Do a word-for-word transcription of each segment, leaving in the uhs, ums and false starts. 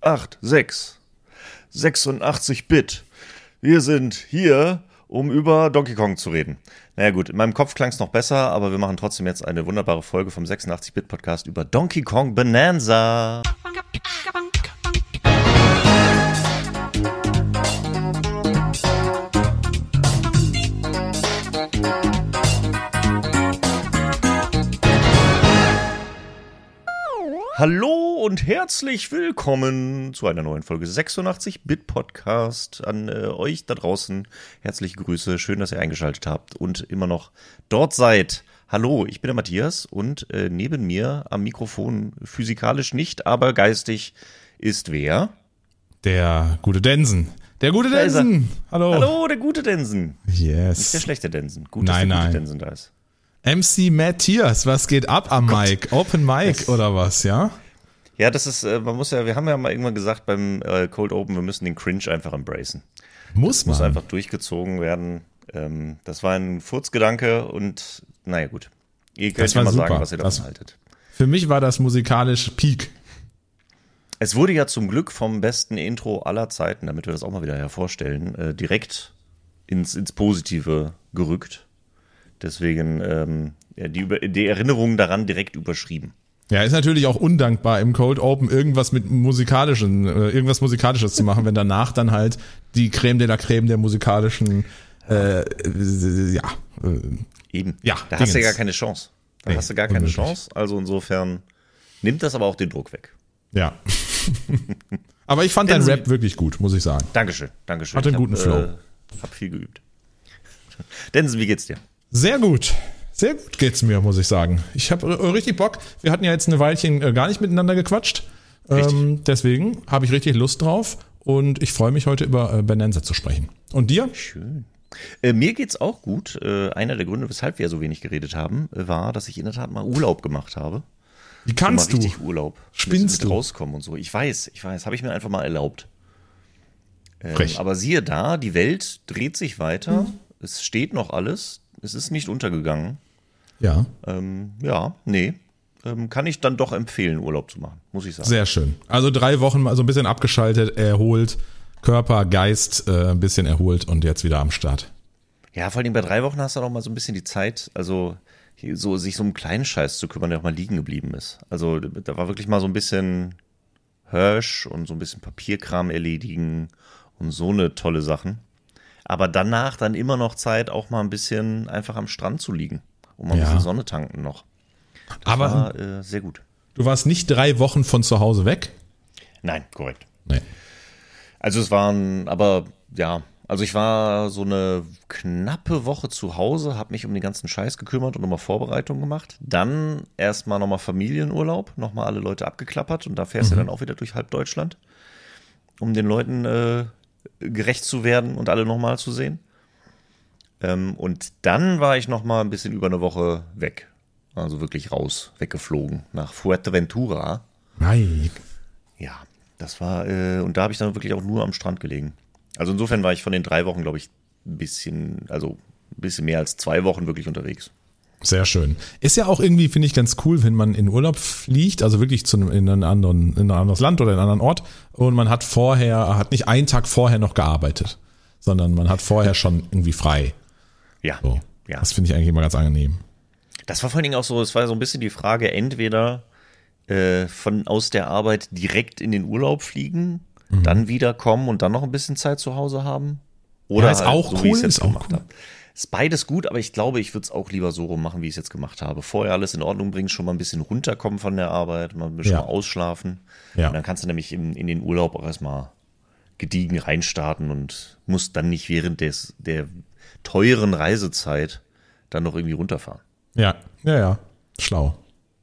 acht sechs sechsundachtzig Bit. Wir sind hier, um über Donkey Kong zu reden. Naja gut, in meinem Kopf klang es noch besser, aber wir machen trotzdem jetzt eine wunderbare Folge vom sechsundachtzig Bit Podcast über Donkey Kong Bonanza. Hallo und herzlich willkommen zu einer neuen Folge sechsundachtzig Bit Podcast. An äh, euch da draußen herzliche Grüße, schön, dass ihr eingeschaltet habt und immer noch dort seid. Hallo, ich bin der Matthias und äh, neben mir am Mikrofon, physikalisch nicht, aber geistig, ist wer? Der gute Densen. Der gute Da ist er. Densen. Hallo. Hallo, der gute Densen. Yes. Nicht der schlechte Densen. Gut, Nein, dass der nein. gute Densen da ist. M C Matthias, was geht ab am Mic? Open Mic Das- oder was, ja? Ja, das ist, äh, man muss ja, wir haben ja mal irgendwann gesagt beim äh, Cold Open, wir müssen den Cringe einfach embracen. Muss man. Muss einfach durchgezogen werden. Ähm, das war ein Furzgedanke und naja gut. Ihr könnt Das ja war mal super. sagen, was ihr davon Das- haltet. Für mich war das musikalisch Peak. Es wurde ja zum Glück vom besten Intro aller Zeiten, damit wir das auch mal wieder hervorstellen, äh, direkt ins, ins Positive gerückt. Deswegen ähm, ja, die, Über- die Erinnerung daran direkt überschrieben. Ja, ist natürlich auch undankbar im Cold Open irgendwas mit musikalischen, äh, irgendwas musikalisches zu machen, wenn danach dann halt die Creme de la Creme der musikalischen, äh, äh, ja, äh, Eben. Ja, da hast du ja Dingens. gar keine Chance. Da Nee, hast du gar keine unmöglich. Chance. Also insofern nimmt das aber auch den Druck weg. ja. Aber ich fand dein Densen- Rap wirklich gut, muss ich sagen. Dankeschön, Dankeschön. Hatte einen Ich guten hab, Flow. Äh, hab viel geübt. Densen, wie geht's dir? Sehr gut. Sehr gut geht's mir, muss ich sagen. Ich habe äh, richtig Bock. Wir hatten ja jetzt eine Weilchen äh, gar nicht miteinander gequatscht. Ähm, deswegen habe ich richtig Lust drauf und ich freue mich heute über äh, Bonanza zu sprechen. Und dir? Schön. Äh, mir geht's auch gut. Äh, einer der Gründe, weshalb wir ja so wenig geredet haben, äh, war, dass ich in der Tat mal Urlaub gemacht habe. Wie kannst mal du? richtig Urlaub. Spinnst mit, mit du? rauskommen und so. Ich weiß, ich weiß. Habe ich mir einfach mal erlaubt. Ähm, Frech. aber siehe da, die Welt dreht sich weiter. Es steht noch alles. Es ist nicht untergegangen. Ja, Ähm, ja, nee. Ähm, kann ich dann doch empfehlen, Urlaub zu machen, muss ich sagen. sehr schön. Also drei Wochen mal so ein bisschen abgeschaltet, erholt, Körper, Geist äh, ein bisschen erholt und jetzt wieder am Start. Ja, vor allem bei drei Wochen hast du auch mal so ein bisschen die Zeit, also hier so sich so um kleinen Scheiß zu kümmern, der auch mal liegen geblieben ist. Also da war wirklich mal so ein bisschen Hirsch und so ein bisschen Papierkram erledigen und so eine tolle Sachen. Aber danach dann immer noch Zeit, auch mal ein bisschen einfach am Strand zu liegen und mal ein Ja. bisschen Sonne tanken noch. Das Aber war äh, sehr gut. du warst nicht drei Wochen von zu Hause weg? Nein, korrekt. Nee. Also es waren, aber ja, also ich war so eine knappe Woche zu Hause, habe mich um den ganzen Scheiß gekümmert und nochmal Vorbereitungen gemacht. Dann erstmal nochmal Familienurlaub, nochmal alle Leute abgeklappert und da fährst du dann auch wieder durch halb Deutschland, um den Leuten äh, gerecht zu werden und alle nochmal zu sehen. Ähm, und dann war ich nochmal ein bisschen über eine Woche weg. Also wirklich raus, weggeflogen nach Fuerteventura. Nein. Ja, das war, äh, und da habe ich dann wirklich auch nur am Strand gelegen. Also insofern war ich von den drei Wochen, glaube ich, ein bisschen, also ein bisschen mehr als zwei Wochen wirklich unterwegs. Sehr schön. Ist ja auch irgendwie, finde ich, ganz cool, wenn man in Urlaub fliegt, also wirklich zu einem, in, einen anderen, in ein anderes Land oder in einen anderen Ort und man hat vorher, hat nicht einen Tag vorher noch gearbeitet, sondern man hat vorher schon irgendwie frei. Ja, So. ja. Das finde ich eigentlich immer ganz angenehm. Das war vor allen Dingen auch so, es war so ein bisschen die Frage, entweder äh, von aus der Arbeit direkt in den Urlaub fliegen, Mhm. dann wiederkommen und dann noch ein bisschen Zeit zu Hause haben. Oder Ja, ist halt auch so, wie ich cool, es jetzt ist auch gemacht cool. habe. Ist beides gut, aber ich glaube, ich würde es auch lieber so rum machen, wie ich es jetzt gemacht habe. Vorher alles in Ordnung bringen, schon mal ein bisschen runterkommen von der Arbeit, mal ein bisschen Ja. mal ausschlafen. Ja. Und dann kannst du nämlich in, in den Urlaub auch erstmal gediegen reinstarten und musst dann nicht während des, der teuren Reisezeit dann noch irgendwie runterfahren. Ja, ja, ja. Schlau.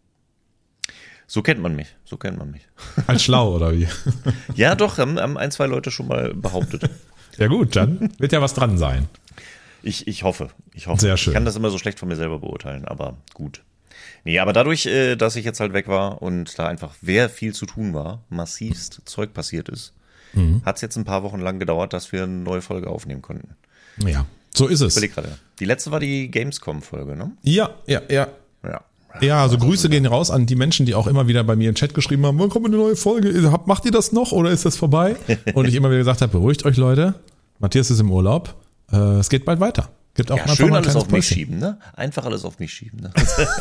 So kennt man mich, so kennt man mich. Als schlau, oder wie? Ja, doch, haben, haben ein, zwei Leute schon mal behauptet. Ja gut, dann wird ja was dran sein. Ich, ich hoffe, ich hoffe. Sehr schön. Ich kann das immer so schlecht von mir selber beurteilen, aber gut. Nee, aber dadurch, äh, dass ich jetzt halt weg war und da einfach sehr viel zu tun war, massivst Zeug passiert ist, Mhm. hat es jetzt ein paar Wochen lang gedauert, dass wir eine neue Folge aufnehmen konnten. Ja, so ist Ich es. überleg gerade. Die letzte war die Gamescom-Folge, ne? Ja, ja, ja. Ja. Ja, also Grüße gehen raus an die Menschen, die auch immer wieder bei mir im Chat geschrieben haben, wann kommt eine neue Folge? Macht ihr das noch oder ist das vorbei? Und ich immer wieder gesagt habe, beruhigt euch Leute, Matthias ist im Urlaub, äh, es geht bald weiter. Gibt auch ja, schön alles auf mich schieben, ne? Einfach alles auf mich schieben, ne?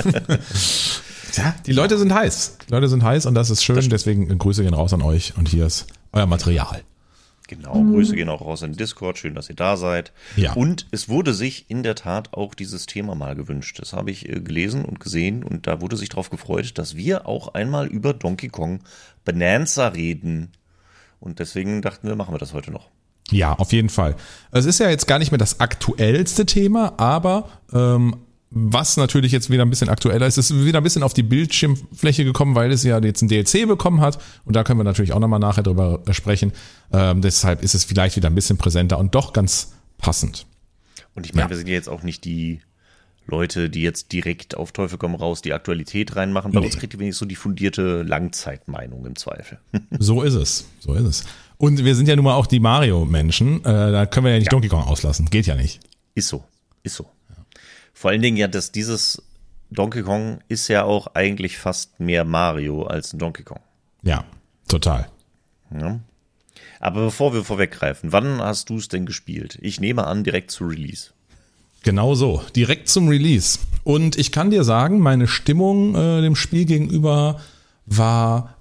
Ja, die Leute sind heiß. Die Leute sind heiß und das ist schön, das deswegen Grüße gehen raus an euch und hier ist euer Material. Genau, Grüße gehen auch raus in den Discord, schön, dass ihr da seid. Ja. Und es wurde sich in der Tat auch dieses Thema mal gewünscht. Das habe ich äh, gelesen und gesehen und da wurde sich darauf gefreut, dass wir auch einmal über Donkey Kong Bonanza reden. Und deswegen dachten wir, machen wir das heute noch. Ja, auf jeden Fall. Es ist ja jetzt gar nicht mehr das aktuellste Thema, aber ähm, was natürlich jetzt wieder ein bisschen aktueller ist, ist wieder ein bisschen auf die Bildschirmfläche gekommen, weil es ja jetzt ein D L C bekommen hat und da können wir natürlich auch nochmal nachher drüber sprechen. Ähm, deshalb ist es vielleicht wieder ein bisschen präsenter und doch ganz passend. Und ich meine, Ja. wir sind ja jetzt auch nicht die Leute, die jetzt direkt auf Teufel komm raus die Aktualität reinmachen. Bei Nee. uns kriegt ihr wenigstens so die fundierte Langzeitmeinung im Zweifel. So ist es, so ist es. Und wir sind ja nun mal auch die Mario-Menschen, äh, da können wir ja nicht Ja. Donkey Kong auslassen, geht ja nicht. Ist so, ist so. Vor allen Dingen ja, dass dieses Donkey Kong ist ja auch eigentlich fast mehr Mario als ein Donkey Kong. Ja, total. Ja. Aber bevor wir vorweggreifen, wann hast du es denn gespielt? Ich nehme an, direkt zu Release. Genau so, direkt zum Release. Und ich kann dir sagen, meine Stimmung äh, dem Spiel gegenüber war,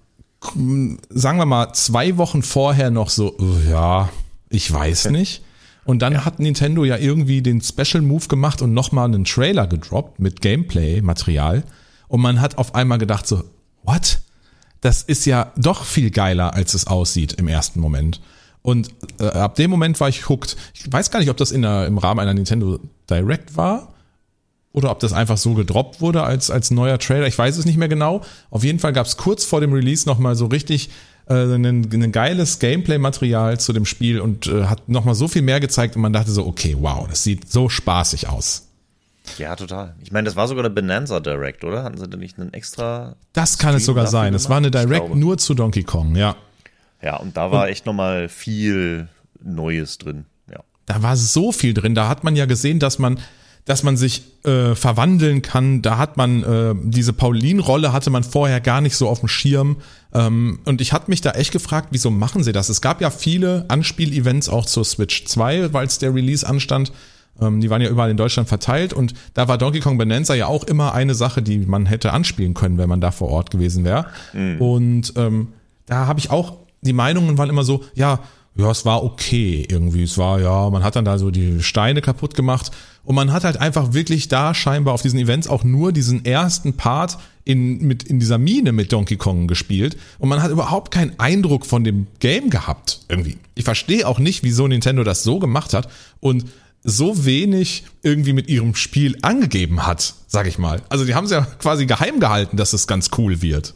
k- sagen wir mal, zwei Wochen vorher noch so, äh, ja, ich weiß nicht. Und dann ja. hat Nintendo ja irgendwie den Special Move gemacht und nochmal einen Trailer gedroppt mit Gameplay-Material. Und man hat auf einmal gedacht so, what? Das ist ja doch viel geiler, als es aussieht im ersten Moment. Und äh, ab dem Moment war ich hooked. Ich weiß gar nicht, ob das in der, im Rahmen einer Nintendo Direct war oder ob das einfach so gedroppt wurde als, als neuer Trailer. Ich weiß es nicht mehr genau. Auf jeden Fall gab es kurz vor dem Release nochmal so richtig äh, ein, ein geiles Gameplay-Material zu dem Spiel und äh, hat nochmal so viel mehr gezeigt und man dachte so, okay, wow, das sieht so spaßig aus. Ja, total. Ich meine, das war sogar eine Bonanza Direct, oder? Hatten sie da nicht einen extra Das kann es Stream sogar dafür sein. Es war eine gemacht? Ich Direct glaube. nur zu Donkey Kong, ja. Ja, und da war echt nochmal viel Neues drin. Ja. Da war so viel drin. Da hat man ja gesehen, dass man, dass man sich äh, verwandeln kann. Da hat man äh, diese Pauline-Rolle hatte man vorher gar nicht so auf dem Schirm. Ähm, und ich hatte mich da echt gefragt, wieso machen sie das? Es gab ja viele Anspiel-Events auch zur Switch zwei, weil es der Release anstand. Ähm, die waren ja überall in Deutschland verteilt und da war Donkey Kong Bonanza ja auch immer eine Sache, die man hätte anspielen können, wenn man da vor Ort gewesen wäre. Mhm. Und ähm, da habe ich auch, die Meinungen waren immer so, ja, ja, es war okay irgendwie. Es war, ja, man hat dann da so die Steine kaputt gemacht und man hat halt einfach wirklich da scheinbar auf diesen Events auch nur diesen ersten Part in, mit, in dieser Mine mit Donkey Kong gespielt und man hat überhaupt keinen Eindruck von dem Game gehabt irgendwie. Ich verstehe auch nicht, wieso Nintendo das so gemacht hat und so wenig irgendwie mit ihrem Spiel angegeben hat, sag ich mal. Also die haben es ja quasi geheim gehalten, dass es ganz cool wird.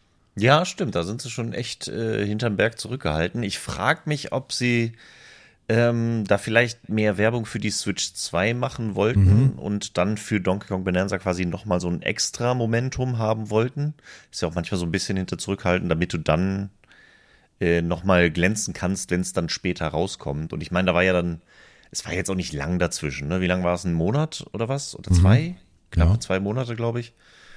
Ja, stimmt, da sind sie schon echt äh, hinterm Berg zurückgehalten. Ich frage mich, ob sie ähm, da vielleicht mehr Werbung für die Switch zwei machen wollten mhm. und dann für Donkey Kong Bonanza quasi nochmal so ein extra Momentum haben wollten. Ist ja auch manchmal so ein bisschen hinter zurückhalten, damit du dann äh, nochmal glänzen kannst, wenn es dann später rauskommt. Und ich meine, da war ja dann, es war jetzt auch nicht lang dazwischen, ne? Wie lang war es? Ein Monat oder was? Oder zwei? Mhm. Knapp ja. zwei Monate, glaube ich.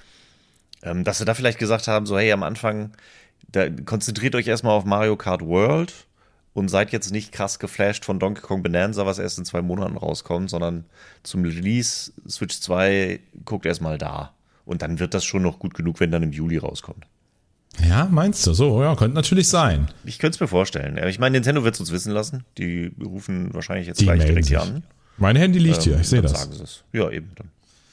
Ähm, dass sie da vielleicht gesagt haben, so hey, am Anfang, da konzentriert euch erstmal auf Mario Kart World und seid jetzt nicht krass geflasht von Donkey Kong Bonanza, was erst in zwei Monaten rauskommt, sondern zum Release Switch zwei guckt erstmal da. Und dann wird das schon noch gut genug, wenn dann im Juli rauskommt. Ja, meinst du? So, ja, könnte natürlich sein. Ich könnte es mir vorstellen. Ich meine, Nintendo wird es uns wissen lassen. Die rufen wahrscheinlich jetzt Die gleich direkt sich. hier an. Mein Handy liegt ähm, hier, ich sehe das. Sagen sie es. Ja, eben. Dann,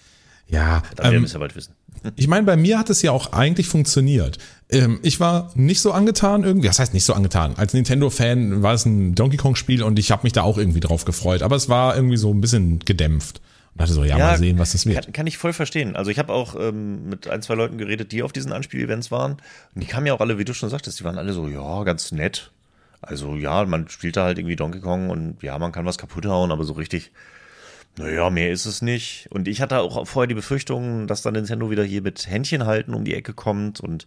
ja, dann werden ähm, wir es ja bald wissen. Ich meine, bei mir hat es ja auch eigentlich funktioniert. Ähm, ich war nicht so angetan irgendwie. Das heißt nicht so angetan. Als Nintendo-Fan war es ein Donkey Kong-Spiel und ich habe mich da auch irgendwie drauf gefreut. Aber es war irgendwie so ein bisschen gedämpft. Und dachte so, ja, ja mal sehen, was das wird. Kann, kann ich voll verstehen. Also ich habe auch ähm, mit ein, zwei Leuten geredet, die auf diesen Anspiel-Events waren. Und die kamen ja auch alle, wie du schon sagtest, die waren alle so, ja, ganz nett. Also ja, man spielt da halt irgendwie Donkey Kong und ja, man kann was kaputt hauen, aber so richtig, naja, mehr ist es nicht. Und ich hatte auch vorher die Befürchtung, dass dann Nintendo wieder hier mit Händchen halten um die Ecke kommt und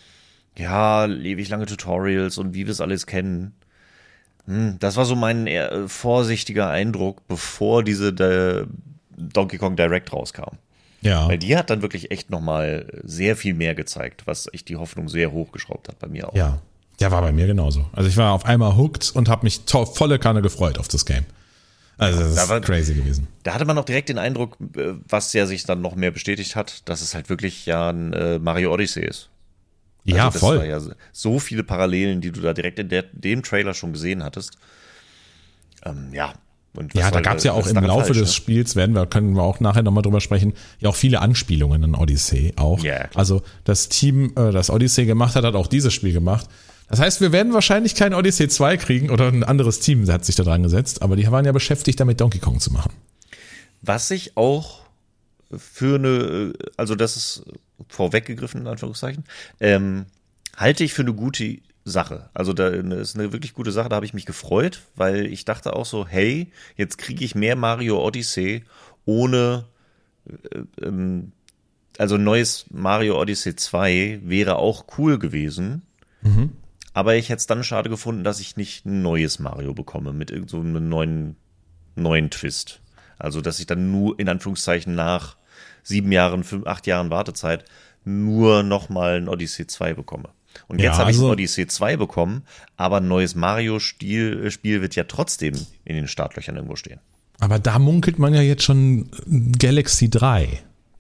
ja, ewig lange Tutorials und wie wir es alles kennen. Hm, das war so mein eher vorsichtiger Eindruck, bevor diese der Donkey Kong Direct rauskam. Ja. Weil die hat dann wirklich echt nochmal sehr viel mehr gezeigt, was echt die Hoffnung sehr hochgeschraubt hat bei mir auch. Ja, der war bei mir genauso. Also ich war auf einmal hooked und habe mich to- volle Kanne gefreut auf das Game. Also das Da ist war- crazy gewesen. Da hatte man auch direkt den Eindruck, äh, was ja sich dann noch mehr bestätigt hat, dass es halt wirklich ja ein äh, Mario Odyssey ist. Ja, Also das voll. war ja so viele Parallelen, die du da direkt in der, dem Trailer schon gesehen hattest. Ähm, ja. Und was Ja, da soll- gab es ja was auch ist im daran Laufe falsch, des ne? Spiels, werden wir, können wir auch nachher nochmal drüber sprechen, ja auch viele Anspielungen an Odyssey auch. Ja, klar. Also das Team, äh, das Odyssey gemacht hat, hat auch dieses Spiel gemacht. Das heißt, wir werden wahrscheinlich kein Odyssey zwei kriegen oder ein anderes Team hat sich da dran gesetzt, aber die waren ja beschäftigt, damit Donkey Kong zu machen. Was ich auch für eine, also das ist vorweggegriffen, in Anführungszeichen, ähm, halte ich für eine gute Sache. Also da ist eine wirklich gute Sache, da habe ich mich gefreut, weil ich dachte auch so, hey, jetzt kriege ich mehr Mario Odyssey ohne, äh, ähm, also ein neues Mario Odyssey zwei wäre auch cool gewesen. Mhm. Aber ich hätte es dann schade gefunden, dass ich nicht ein neues Mario bekomme mit irgend so einem neuen, neuen Twist. Also, dass ich dann nur in Anführungszeichen nach sieben Jahren, fünf, acht Jahren Wartezeit nur nochmal ein Odyssey zwei bekomme. Und jetzt Ja, habe ich also- ein Odyssey zwei bekommen, aber ein neues Mario-Spiel Spiel wird ja trotzdem in den Startlöchern irgendwo stehen. Aber da munkelt man ja jetzt schon Galaxy drei.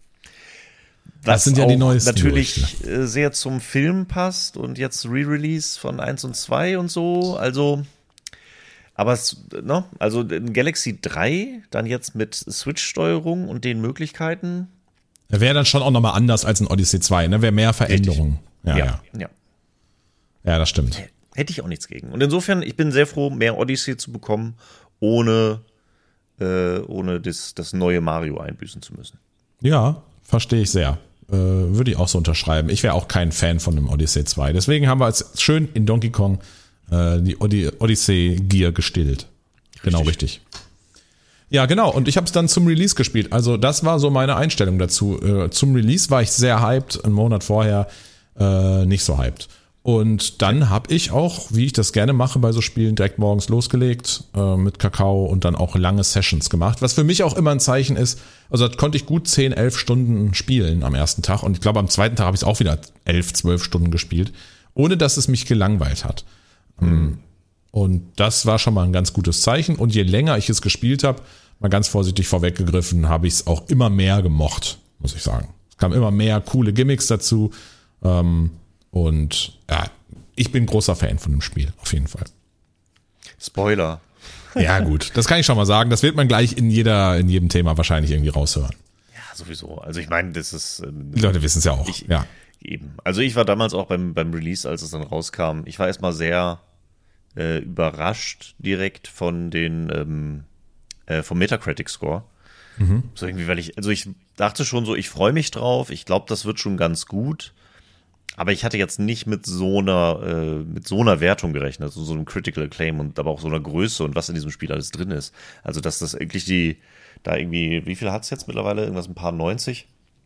Das sind ja die auch neuesten natürlich äh, sehr zum Film passt und jetzt Re-Release von eins und zwei und so, also aber es, ne, also in Galaxy drei dann jetzt mit Switch-Steuerung und den Möglichkeiten. Wäre dann schon auch nochmal anders als ein Odyssey zwei, ne? Wäre mehr Veränderungen. Ja, ja, ja, ja. ja, das stimmt. Hätte ich auch nichts gegen. Und insofern, ich bin sehr froh, mehr Odyssey zu bekommen, ohne, äh, ohne das, das neue Mario einbüßen zu müssen. Ja, verstehe ich sehr. Äh, würde ich auch so unterschreiben. Ich wäre auch kein Fan von dem Odyssey zwei. Deswegen haben wir jetzt schön in Donkey Kong äh, die Od- Odyssey-Gear gestillt. Genau, richtig. Ja, genau. Und ich habe es dann zum Release gespielt. Also das war so meine Einstellung dazu. Äh, zum Release war ich sehr hyped. Einen Monat vorher äh, nicht so hyped. Und dann habe ich auch, wie ich das gerne mache bei so Spielen, direkt morgens losgelegt äh, mit Kakao und dann auch lange Sessions gemacht. Was für mich auch immer ein Zeichen ist, also das konnte ich gut zehn, elf Stunden spielen am ersten Tag. Und ich glaube, am zweiten Tag habe ich es auch wieder elf, zwölf Stunden gespielt, ohne dass es mich gelangweilt hat. Mhm. Und das war schon mal ein ganz gutes Zeichen. Und je länger ich es gespielt habe, mal ganz vorsichtig vorweggegriffen, habe ich es auch immer mehr gemocht, muss ich sagen. Es kamen immer mehr coole Gimmicks dazu. Ähm, und ja, ich bin großer Fan von dem Spiel, auf jeden Fall. Spoiler. Ja, gut, das kann ich schon mal sagen. Das wird man gleich in jeder, in jedem Thema wahrscheinlich irgendwie raushören. Ja, sowieso. Also ich meine, das ist ähm, Die Leute wissen es ja auch. Ich, ja. Eben. Also ich war damals auch beim, beim Release, als es dann rauskam, ich war erstmal sehr äh, überrascht direkt von den ähm, äh, vom Metacritic-Score. Mhm. So irgendwie, weil ich, also ich dachte schon so, ich freue mich drauf, ich glaube, das wird schon ganz gut. Aber ich hatte jetzt nicht mit so einer, äh, mit so einer Wertung gerechnet, so, so einem Critical Acclaim und aber auch so einer Größe und was in diesem Spiel alles drin ist. Also, dass das eigentlich die, da irgendwie, wie viel hat es jetzt mittlerweile? Irgendwas ein paar neunzig?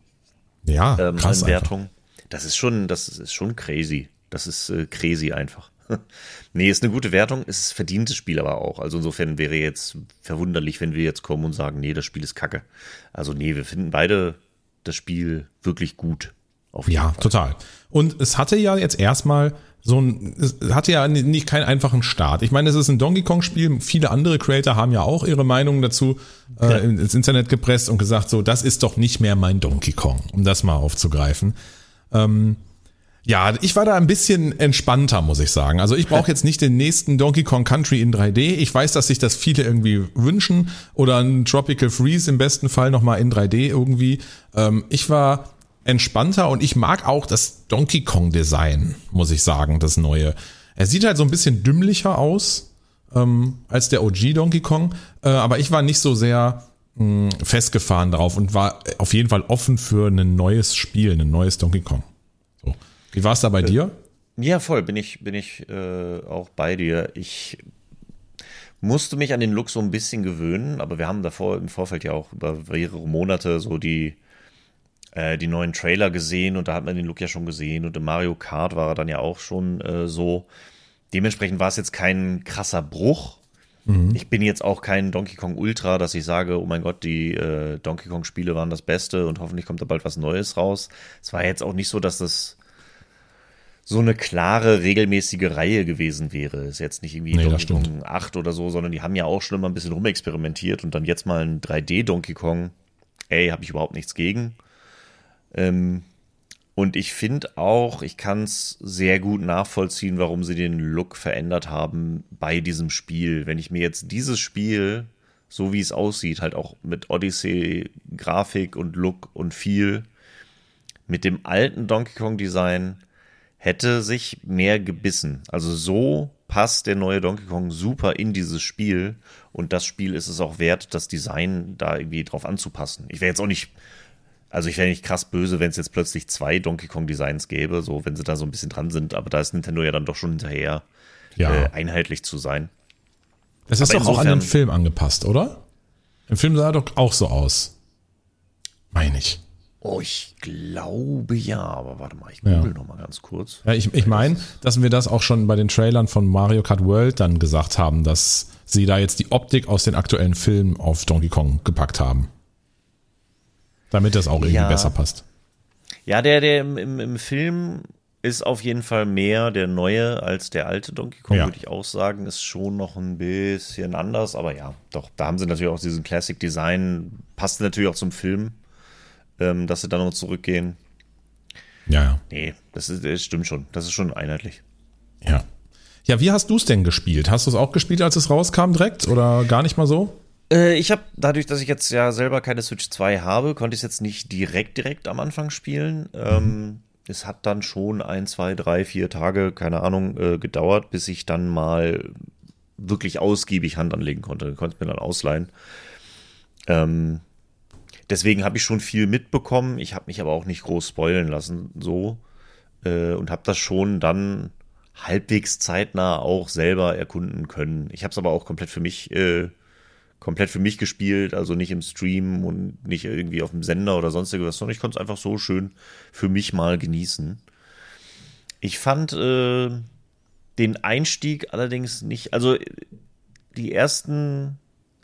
Ja, ähm, krass an einfach. Wertung. Das ist schon, das ist schon crazy. Das ist äh, crazy einfach. Nee, ist eine gute Wertung, ist ein verdientes Spiel aber auch. Also insofern wäre jetzt verwunderlich, wenn wir jetzt kommen und sagen, nee, das Spiel ist kacke. Also nee, wir finden beide das Spiel wirklich gut. Auf jeden Ja, Fall. total. Und es hatte ja jetzt erstmal so ein, es hatte ja nicht keinen einfachen Start. Ich meine, es ist ein Donkey Kong Spiel. Viele andere Creator haben ja auch ihre Meinungen dazu äh, ins Internet gepresst und gesagt, so, das ist doch nicht mehr mein Donkey Kong, um das mal aufzugreifen. Ähm, ja, ich war da ein bisschen entspannter, muss ich sagen. Also ich brauche jetzt nicht den nächsten Donkey Kong Country in drei D. Ich weiß, dass sich das viele irgendwie wünschen oder ein Tropical Freeze im besten Fall nochmal in drei D irgendwie. Ähm, ich war entspannter und ich mag auch das Donkey Kong Design, muss ich sagen, das neue. Er sieht halt so ein bisschen dümmlicher aus ähm, als der O G Donkey Kong, äh, aber ich war nicht so sehr mh, festgefahren drauf und war auf jeden Fall offen für ein neues Spiel, ein neues Donkey Kong. So. Wie war es da bei äh, dir? Ja, voll, bin ich, bin ich äh, auch bei dir. Ich musste mich an den Look so ein bisschen gewöhnen, aber wir haben davor im Vorfeld ja auch über mehrere Monate so die die neuen Trailer gesehen und da hat man den Look ja schon gesehen und im Mario Kart war er dann ja auch schon äh, so. Dementsprechend war es jetzt kein krasser Bruch, Mhm. Ich bin jetzt auch kein Donkey Kong Ultra, dass ich sage, oh mein Gott, die äh, Donkey Kong Spiele waren das Beste und hoffentlich kommt da bald was Neues raus. Es war jetzt auch nicht so, dass das so eine klare, regelmäßige Reihe gewesen wäre. Ist jetzt nicht irgendwie Nee, Donkey Kong acht oder so, sondern die haben ja auch schon immer ein bisschen rumexperimentiert und dann jetzt mal ein drei D Donkey Kong. Ey, habe ich überhaupt nichts gegen. Ähm, und ich finde auch, ich kann es sehr gut nachvollziehen, warum sie den Look verändert haben bei diesem Spiel. Wenn ich mir jetzt dieses Spiel, so wie es aussieht, halt auch mit Odyssey, Grafik und Look und Feel, mit dem alten Donkey Kong Design hätte sich mehr gebissen. Also so passt der neue Donkey Kong super in dieses Spiel und das Spiel ist es auch wert, das Design da irgendwie drauf anzupassen. Ich wäre jetzt auch nicht, also ich wäre nicht krass böse, wenn es jetzt plötzlich zwei Donkey Kong Designs gäbe, so wenn sie da so ein bisschen dran sind, aber da ist Nintendo ja dann doch schon hinterher, Ja. äh, einheitlich zu sein. Das ist Aber doch auch an insofern- den Film angepasst, oder? Im Film sah er doch auch so aus. Meine ich. Oh, ich glaube ja, aber warte mal, ich Ja. google noch mal ganz kurz. Ja, ich ich meine, dass wir das auch schon bei den Trailern von Mario Kart World dann gesagt haben, dass sie da jetzt die Optik aus den aktuellen Filmen auf Donkey Kong gepackt haben. Damit das auch irgendwie Ja. besser passt. Ja, der, der im, im, im Film ist auf jeden Fall mehr der neue als der alte Donkey Kong, Ja. würde ich auch sagen. Ist schon noch ein bisschen anders, aber ja, doch, da haben sie natürlich auch diesen Classic Design, passt natürlich auch zum Film, ähm, dass sie dann noch zurückgehen. Ja, ja. Nee, das, ist, das stimmt schon. Das ist schon einheitlich. Ja. Ja, wie hast du es denn gespielt? Hast du es auch gespielt, als es rauskam direkt oder gar nicht mal so? Äh, ich habe, dadurch, dass ich jetzt ja selber keine Switch zwei habe, konnte ich es jetzt nicht direkt, direkt am Anfang spielen. Ähm, es hat dann schon ein, zwei, drei, vier Tage, keine Ahnung, äh, gedauert, bis ich dann mal wirklich ausgiebig Hand anlegen konnte. Ich konnte es mir dann ausleihen. Ähm, deswegen habe ich schon viel mitbekommen. Ich habe mich aber auch nicht groß spoilen lassen, so. Äh, und habe das schon dann halbwegs zeitnah auch selber erkunden können. Ich habe es aber auch komplett für mich äh, komplett für mich gespielt, also nicht im Stream und nicht irgendwie auf dem Sender oder sonst irgendwas, sondern ich konnte es einfach so schön für mich mal genießen. Ich fand äh, den Einstieg allerdings nicht, also die ersten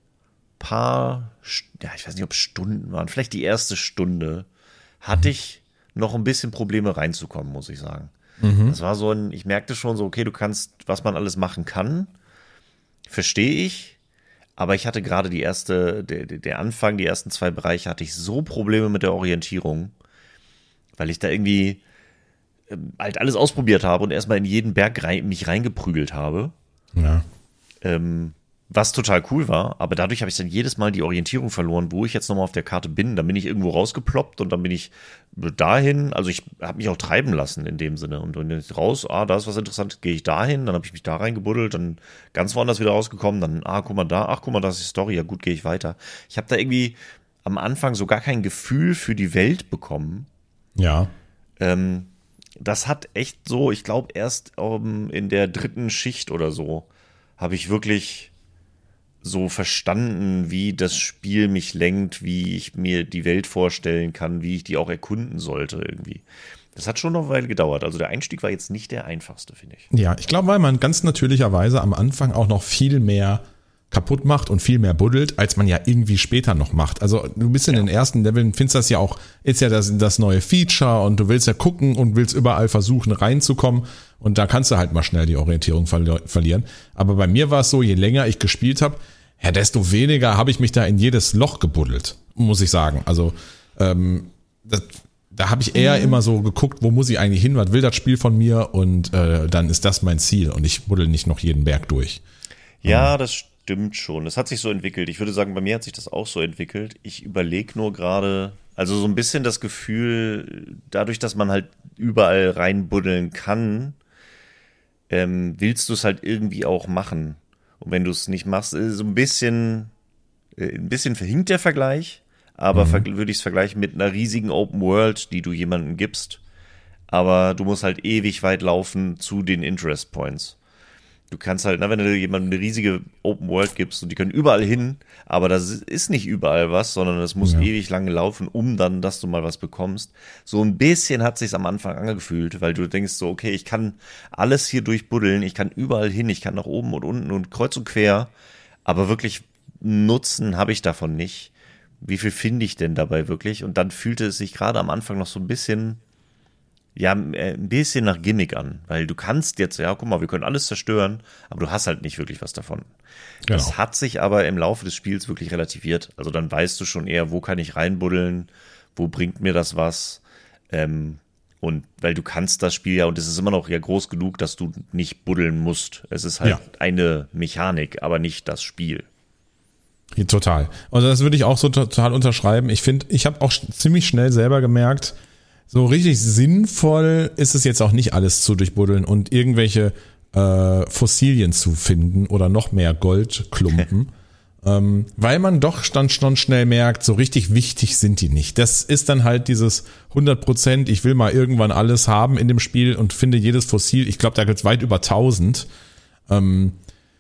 paar, ja, ich weiß nicht, ob es Stunden waren, vielleicht die erste Stunde, hatte ich noch ein bisschen Probleme reinzukommen, muss ich sagen. Mhm. Das war so ein, ich merkte schon so, okay, du kannst, was man alles machen kann, verstehe ich. Aber ich hatte gerade die erste, der, der Anfang, die ersten zwei Bereiche hatte ich so Probleme mit der Orientierung, weil ich da irgendwie äh, halt alles ausprobiert habe und erstmal in jeden Berg rein, mich reingeprügelt habe. Ja. Ähm, was total cool war, aber dadurch habe ich dann jedes Mal die Orientierung verloren, wo ich jetzt nochmal auf der Karte bin. Dann bin ich irgendwo rausgeploppt und dann bin ich dahin, also ich habe mich auch treiben lassen in dem Sinne. Und dann bin ich raus, ah, da ist was Interessantes, gehe ich dahin, dann habe ich mich da reingebuddelt, dann ganz woanders wieder rausgekommen, dann, ah, guck mal da, ach, guck mal, da ist die Story, ja gut, gehe ich weiter. Ich habe da irgendwie am Anfang so gar kein Gefühl für die Welt bekommen. Ja. Ähm, das hat echt so, ich glaube, erst um, in der dritten Schicht oder so habe ich wirklich so verstanden, wie das Spiel mich lenkt, wie ich mir die Welt vorstellen kann, wie ich die auch erkunden sollte irgendwie. Das hat schon noch eine Weile gedauert. Also der Einstieg war jetzt nicht der einfachste, finde ich. Ja, ich glaube, weil man ganz natürlicherweise am Anfang auch noch viel mehr kaputt macht und viel mehr buddelt, als man ja irgendwie später noch macht. Also du bist in ja. den ersten Leveln, findest das ja auch, ist ja das, das neue Feature und du willst ja gucken und willst überall versuchen reinzukommen und da kannst du halt mal schnell die Orientierung verli- verlieren. Aber bei mir war es so, je länger ich gespielt habe, ja, desto weniger habe ich mich da in jedes Loch gebuddelt, muss ich sagen. Also ähm, das, da habe ich eher mhm. immer so geguckt, wo muss ich eigentlich hin, was will das Spiel von mir und äh, dann ist das mein Ziel und ich buddel nicht noch jeden Berg durch. Ja, das stimmt schon. Das hat sich so entwickelt. Ich würde sagen, bei mir hat sich das auch so entwickelt. Ich überlege nur gerade, also so ein bisschen das Gefühl, dadurch, dass man halt überall reinbuddeln kann, ähm, willst du es halt irgendwie auch machen. Und wenn du es nicht machst, ist so ein bisschen, äh, ein bisschen verhinkt der Vergleich, aber mhm. ver- würde ich es vergleichen mit einer riesigen Open World, die du jemandem gibst. Aber du musst halt ewig weit laufen zu den Interest Points. Du kannst halt, na, wenn du jemandem eine riesige Open World gibst und die können überall hin, aber das ist nicht überall was, sondern es muss ja. ewig lange laufen, um dann, dass du mal was bekommst. So ein bisschen hat sich's am Anfang angefühlt, weil du denkst so, okay, ich kann alles hier durchbuddeln, ich kann überall hin, ich kann nach oben und unten und kreuz und quer, aber wirklich Nutzen habe ich davon nicht. Wie viel finde ich denn dabei wirklich? Und dann fühlte es sich gerade am Anfang noch so ein bisschen, ja, ein bisschen nach Gimmick an, weil du kannst jetzt, ja, guck mal, wir können alles zerstören, aber du hast halt nicht wirklich was davon. Genau. Das hat sich aber im Laufe des Spiels wirklich relativiert. Also dann weißt du schon eher, wo kann ich reinbuddeln, wo bringt mir das was, ähm, und weil du kannst das Spiel ja, und es ist immer noch ja groß genug, dass du nicht buddeln musst. Es ist halt ja. eine Mechanik, aber nicht das Spiel. Ja, total. Und das würde ich auch so total unterschreiben. Ich finde, ich habe auch ziemlich schnell selber gemerkt, so richtig sinnvoll ist es jetzt auch nicht alles zu durchbuddeln und irgendwelche äh, Fossilien zu finden oder noch mehr Goldklumpen. ähm, weil man doch dann schon schnell merkt, so richtig wichtig sind die nicht. Das ist dann halt dieses hundert Prozent, ich will mal irgendwann alles haben in dem Spiel und finde jedes Fossil, ich glaube, da gibt's weit über tausend. Ähm,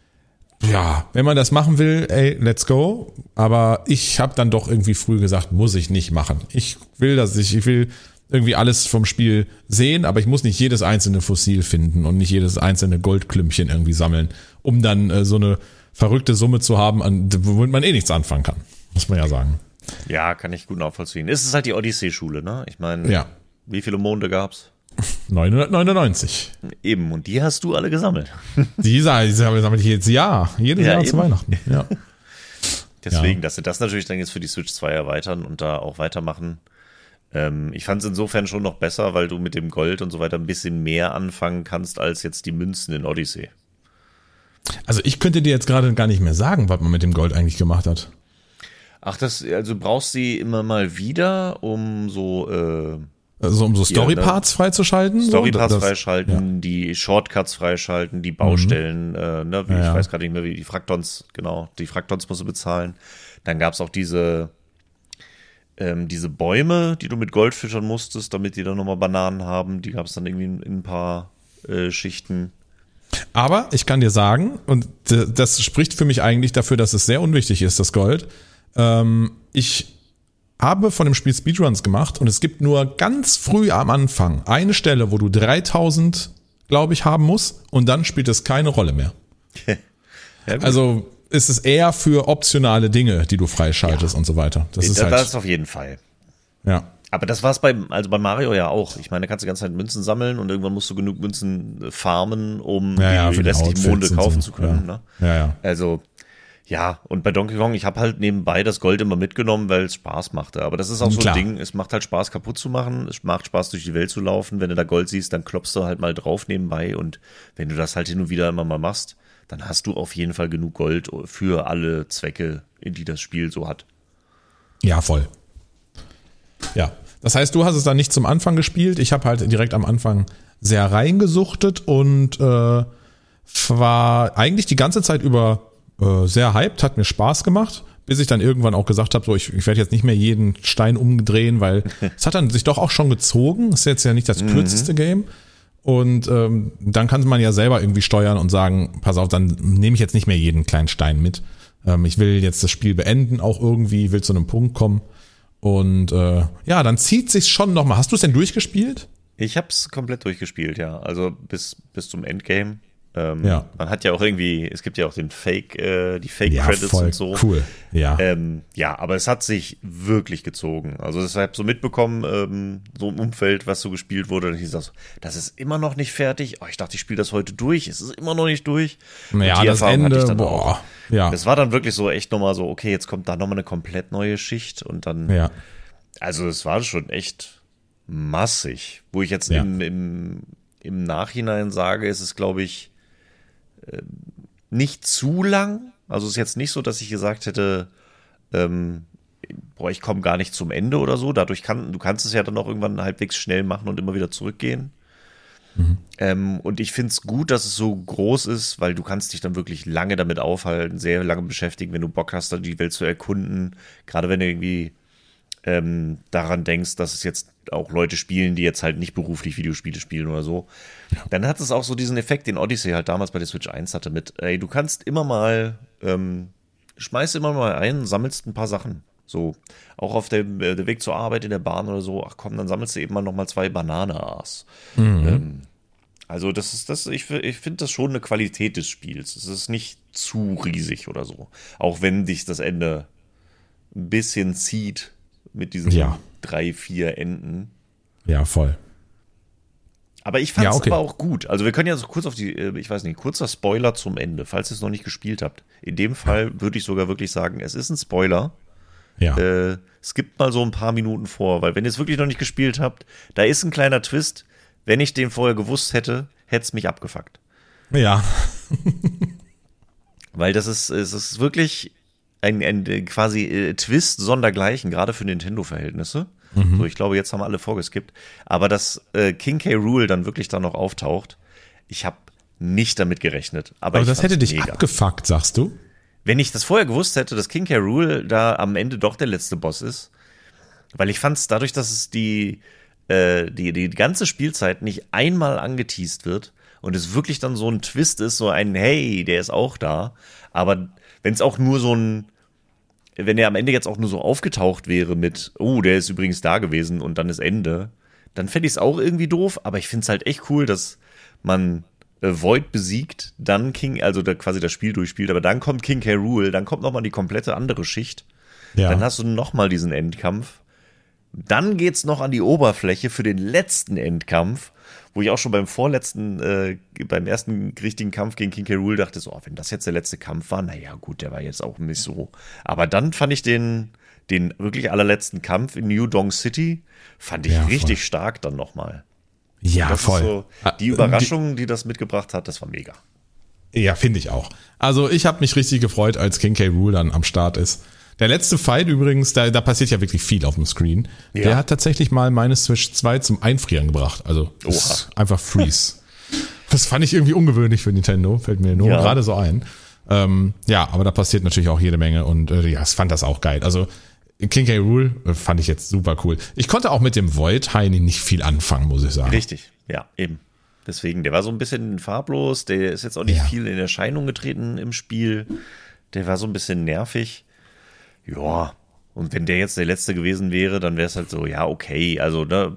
ja, wenn man das machen will, ey, let's go. Aber ich habe dann doch irgendwie früh gesagt, muss ich nicht machen. Ich will, dass ich, ich will irgendwie alles vom Spiel sehen, aber ich muss nicht jedes einzelne Fossil finden und nicht jedes einzelne Goldklümpchen irgendwie sammeln, um dann äh, so eine verrückte Summe zu haben, an, womit man eh nichts anfangen kann, muss man ja sagen. Ja, kann ich gut nachvollziehen. Es ist halt die Odyssee-Schule, ne? Ich meine, ja. Wie viele Monde gab's? neunhundertneunundneunzig. Eben, und die hast du alle gesammelt. Die sammle ich jetzt Jahr, jedes ja, Jahr eben. Zu Weihnachten. Ja. Deswegen, ja. dass sie das natürlich dann jetzt für die Switch zwei erweitern und da auch weitermachen. Ähm, ich fand es insofern schon noch besser, weil du mit dem Gold und so weiter ein bisschen mehr anfangen kannst, als jetzt die Münzen in Odyssey. Also ich könnte dir jetzt gerade gar nicht mehr sagen, was man mit dem Gold eigentlich gemacht hat. Ach, das, also brauchst du sie immer mal wieder, um so äh, also um so Storyparts ne? freizuschalten? Storyparts so, freischalten, ja. Die Shortcuts freischalten, die Baustellen, mhm. äh, ne, wie, ja, ich ja. weiß gerade nicht mehr, wie die Fraktons, genau, die Fraktons musst du bezahlen. Dann gab's auch diese ähm, diese Bäume, die du mit Gold füttern musstest, damit die dann nochmal Bananen haben. Die gab's dann irgendwie in, in ein paar äh, Schichten. Aber ich kann dir sagen, und das spricht für mich eigentlich dafür, dass es sehr unwichtig ist, das Gold. Ähm, ich habe von dem Spiel Speedruns gemacht und es gibt nur ganz früh am Anfang eine Stelle, wo du dreitausend, glaube ich, haben musst und dann spielt es keine Rolle mehr. Ja, also ist es eher für optionale Dinge, die du freischaltest ja. und so weiter. Das ist das halt, ist auf jeden Fall. Ja. Aber das war's bei, also bei Mario ja auch. Ich meine, da kannst du die ganze Zeit Münzen sammeln und irgendwann musst du genug Münzen farmen, um ja, ja, die restlichen Monde kaufen so. zu können. Ja. Ne? Ja, ja. Also, ja, und bei Donkey Kong, ich habe halt nebenbei das Gold immer mitgenommen, weil es Spaß machte. Aber das ist auch so Klar. ein Ding, es macht halt Spaß kaputt zu machen, es macht Spaß durch die Welt zu laufen. Wenn du da Gold siehst, dann klopfst du halt mal drauf nebenbei und wenn du das halt hin und wieder immer mal machst, dann hast du auf jeden Fall genug Gold für alle Zwecke, die das Spiel so hat. Ja, voll. Ja, das heißt, du hast es dann nicht zum Anfang gespielt. Ich habe halt direkt am Anfang sehr reingesuchtet und äh, war eigentlich die ganze Zeit über äh, sehr hyped, hat mir Spaß gemacht, bis ich dann irgendwann auch gesagt habe, so ich, ich werde jetzt nicht mehr jeden Stein umdrehen, weil es hat dann sich doch auch schon gezogen. Ist jetzt ja nicht das kürzeste mhm. Game. Und ähm, dann kann man ja selber irgendwie steuern und sagen, pass auf, dann nehme ich jetzt nicht mehr jeden kleinen Stein mit. Ähm, ich will jetzt das Spiel beenden, auch irgendwie, will zu einem Punkt kommen. Und äh, ja, dann zieht sich's schon nochmal. Hast du es denn durchgespielt? Ich hab's komplett durchgespielt, ja. Also bis bis zum Endgame. Ähm, ja. Man hat ja auch irgendwie, es gibt ja auch den Fake, äh, die Fake-Credits ja, und so. Cool, ja. Ähm, ja, aber es hat sich wirklich gezogen. Also das habe ich so mitbekommen, ähm, so im Umfeld, was so gespielt wurde. Dann hieß das, das ist immer noch nicht fertig. Oh, ich dachte, ich spiele das heute durch. Es ist immer noch nicht durch. Ja, das Ende, boah. Auch. Ja. Das war dann wirklich so echt nochmal so, okay, jetzt kommt da nochmal eine komplett neue Schicht und dann, ja. also es war schon echt massig. Wo ich jetzt ja. im, im, im Nachhinein sage, ist es, glaube ich, nicht zu lang. Also es ist jetzt nicht so, dass ich gesagt hätte, ähm, boah, ich komme gar nicht zum Ende oder so. Dadurch kann, du kannst es ja dann auch irgendwann halbwegs schnell machen und immer wieder zurückgehen. Mhm. Ähm, und ich finde es gut, dass es so groß ist, weil du kannst dich dann wirklich lange damit aufhalten, sehr lange beschäftigen, wenn du Bock hast, dann die Welt zu erkunden. Gerade wenn du irgendwie ähm, daran denkst, dass es jetzt auch Leute spielen, die jetzt halt nicht beruflich Videospiele spielen oder so. Ja. Dann hat es auch so diesen Effekt, den Odyssey halt damals bei der Switch eins hatte mit, ey, du kannst immer mal, ähm, schmeißt immer mal ein, sammelst ein paar Sachen. So, auch auf dem äh, der Weg zur Arbeit in der Bahn oder so, ach komm, dann sammelst du eben mal nochmal zwei Bananas. Mhm. Ähm, also das ist, das, ich, ich finde das schon eine Qualität des Spiels. Es ist nicht zu riesig oder so. Auch wenn dich das Ende ein bisschen zieht mit diesen Ja. drei, vier Enden. Ja, voll. Aber ich fand es Ja, okay. aber auch gut. Also wir können ja so kurz auf die, äh, ich weiß nicht, kurzer Spoiler zum Ende, falls ihr es noch nicht gespielt habt. In dem Fall würde ich sogar wirklich sagen, es ist ein Spoiler. Ja. Äh, skippt mal so ein paar Minuten vor, weil wenn ihr es wirklich noch nicht gespielt habt, da ist ein kleiner Twist. Wenn ich den vorher gewusst hätte, hätte es mich abgefuckt. Ja. Weil das ist, es ist wirklich ein, ein äh, quasi äh, Twist sondergleichen, gerade für Nintendo-Verhältnisse. Mhm. So, ich glaube, jetzt haben alle vorgeskippt. Aber dass äh, King K. Rool dann wirklich da noch auftaucht, ich habe nicht damit gerechnet. Aber, Aber ich das hätte fand's dich mega. abgefuckt, sagst du? Wenn ich das vorher gewusst hätte, dass King K. Rool da am Ende doch der letzte Boss ist, weil ich fand es dadurch, dass es die, äh, die, die ganze Spielzeit nicht einmal angeteast wird und es wirklich dann so ein Twist ist, so ein Hey, der ist auch da, aber wenn es auch nur so ein, wenn er am Ende jetzt auch nur so aufgetaucht wäre mit, oh, der ist übrigens da gewesen und dann ist Ende, dann fände ich es auch irgendwie doof, aber ich finde es halt echt cool, dass man äh, Void besiegt, dann King, also da quasi das Spiel durchspielt, aber dann kommt King K. Rool, dann kommt nochmal die komplette andere Schicht, Ja. dann hast du nochmal diesen Endkampf, dann geht's noch an die Oberfläche für den letzten Endkampf, wo ich auch schon beim vorletzten, äh, beim ersten richtigen Kampf gegen King K. Rool dachte, so, oh, wenn das jetzt der letzte Kampf war, naja, gut, der war jetzt auch nicht so. Aber dann fand ich den, den wirklich allerletzten Kampf in New Donk City, fand ich Ja, richtig voll. stark dann nochmal. Ja, Das voll. ist so, die Ah, Überraschung, die das mitgebracht hat, das war mega. Ja, finde ich auch. Also ich habe mich richtig gefreut, als King K. Rool dann am Start ist. Der letzte Fight übrigens, da, da passiert ja wirklich viel auf dem Screen. Ja. Der hat tatsächlich mal meine Switch zwei zum Einfrieren gebracht. Also das ist einfach Freeze. Das fand ich irgendwie ungewöhnlich für Nintendo, fällt mir nur Ja. gerade so ein. Ähm, ja, aber da passiert natürlich auch jede Menge und äh, ja, ich fand das auch geil. Also King K. Rool äh, fand ich jetzt super cool. Ich konnte auch mit dem Void Heini nicht viel anfangen, muss ich sagen. Richtig, ja, eben. Deswegen, der war so ein bisschen farblos, der ist jetzt auch nicht Ja. viel in Erscheinung getreten im Spiel. Der war so ein bisschen nervig. Ja, und wenn der jetzt der letzte gewesen wäre, dann wäre es halt so, ja, okay. Also, ne,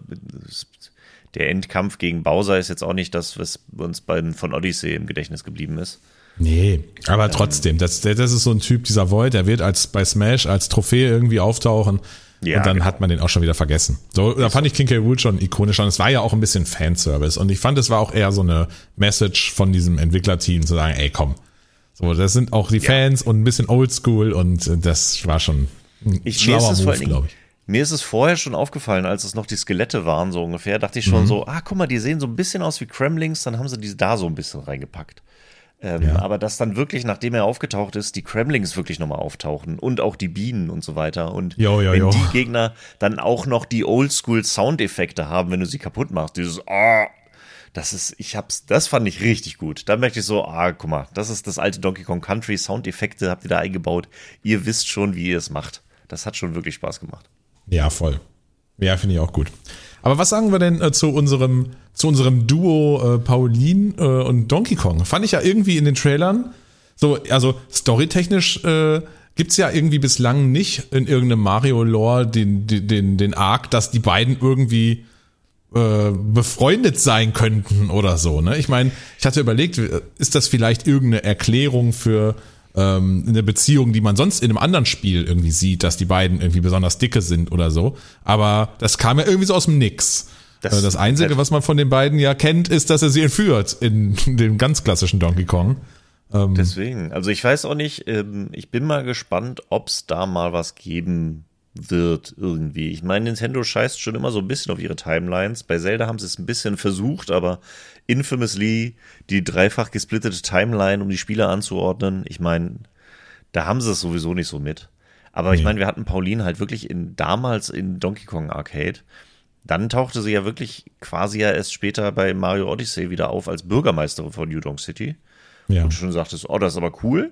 der Endkampf gegen Bowser ist jetzt auch nicht das, was uns bei, von Odyssey im Gedächtnis geblieben ist. Nee, aber trotzdem, das, das ist so ein Typ, dieser Void, der wird als bei Smash als Trophäe irgendwie auftauchen Ja, und dann genau. hat man den auch schon wieder vergessen. So, da fand ich King K. Rool schon ikonisch und es war ja auch ein bisschen Fanservice und ich fand, es war auch eher so eine Message von diesem Entwicklerteam zu sagen, ey, komm, so, das sind auch die Ja. Fans und ein bisschen oldschool und das war schon ein Ich, mir, ist schlauer es vor Move, allen Dingen, glaube ich. mir ist es vorher schon aufgefallen, als es noch die Skelette waren, so ungefähr, dachte ich schon so, ah, guck mal, die sehen so ein bisschen aus wie Kremlings, dann haben sie die da so ein bisschen reingepackt. Ähm, Ja. Aber dass dann wirklich, nachdem er aufgetaucht ist, die Kremlings wirklich nochmal auftauchen und auch die Bienen und so weiter. Und Jo, jo, wenn jo. die Gegner dann auch noch die Oldschool-Soundeffekte haben, wenn du sie kaputt machst, dieses ah, das ist, ich hab's, das fand ich richtig gut. Da merkte ich so, ah, guck mal, das ist das alte Donkey Kong Country, Soundeffekte habt ihr da eingebaut. Ihr wisst schon, wie ihr es macht. Das hat schon wirklich Spaß gemacht. Ja, voll. Ja, finde ich auch gut. Aber was sagen wir denn äh, zu unserem zu unserem Duo äh, Pauline äh, und Donkey Kong? Fand ich ja irgendwie in den Trailern so, also storytechnisch äh, gibt's ja irgendwie bislang nicht in irgendeinem Mario-Lore den, den, den, den Arc, dass die beiden irgendwie äh, befreundet sein könnten oder so. Ne? Ich meine, ich hatte überlegt, ist das vielleicht irgendeine Erklärung für ähm, eine Beziehung, die man sonst in einem anderen Spiel irgendwie sieht, dass die beiden irgendwie besonders dicke sind oder so. Aber das kam ja irgendwie so aus dem Nix. Das- Das, das Einzige, was man von den beiden ja kennt, ist, dass er sie entführt in dem ganz klassischen Donkey Kong. Ähm, Deswegen, also ich weiß auch nicht, ähm, ich bin mal gespannt, ob es da mal was geben wird irgendwie. Ich meine, Nintendo scheißt schon immer so ein bisschen auf ihre Timelines. Bei Zelda haben sie es ein bisschen versucht, aber infamously die dreifach gesplittete Timeline, um die Spieler anzuordnen, ich meine, da haben sie es sowieso nicht so mit. Aber ich Nee. meine, wir hatten Pauline halt wirklich in damals in Donkey Kong Arcade. Dann tauchte sie ja wirklich quasi ja erst später bei Mario Odyssey wieder auf als Bürgermeisterin von New Donk City. ja. Und du schon sagtest, oh, das ist aber cool.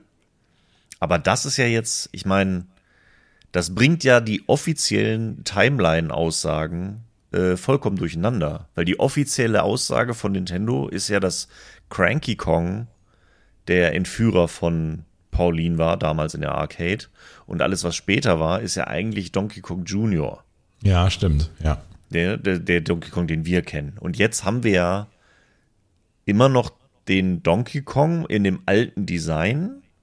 Aber das ist ja jetzt, ich meine, das bringt ja die offiziellen Timeline-Aussagen äh, vollkommen durcheinander. Weil die offizielle Aussage von Nintendo ist ja, dass Cranky Kong der Entführer von Pauline war, damals in der Arcade. Und alles, was später war, ist ja eigentlich Donkey Kong Junior Ja, stimmt, ja. Der, der, der Donkey Kong, den wir kennen. Und jetzt haben wir ja immer noch den Donkey Kong in dem alten Design,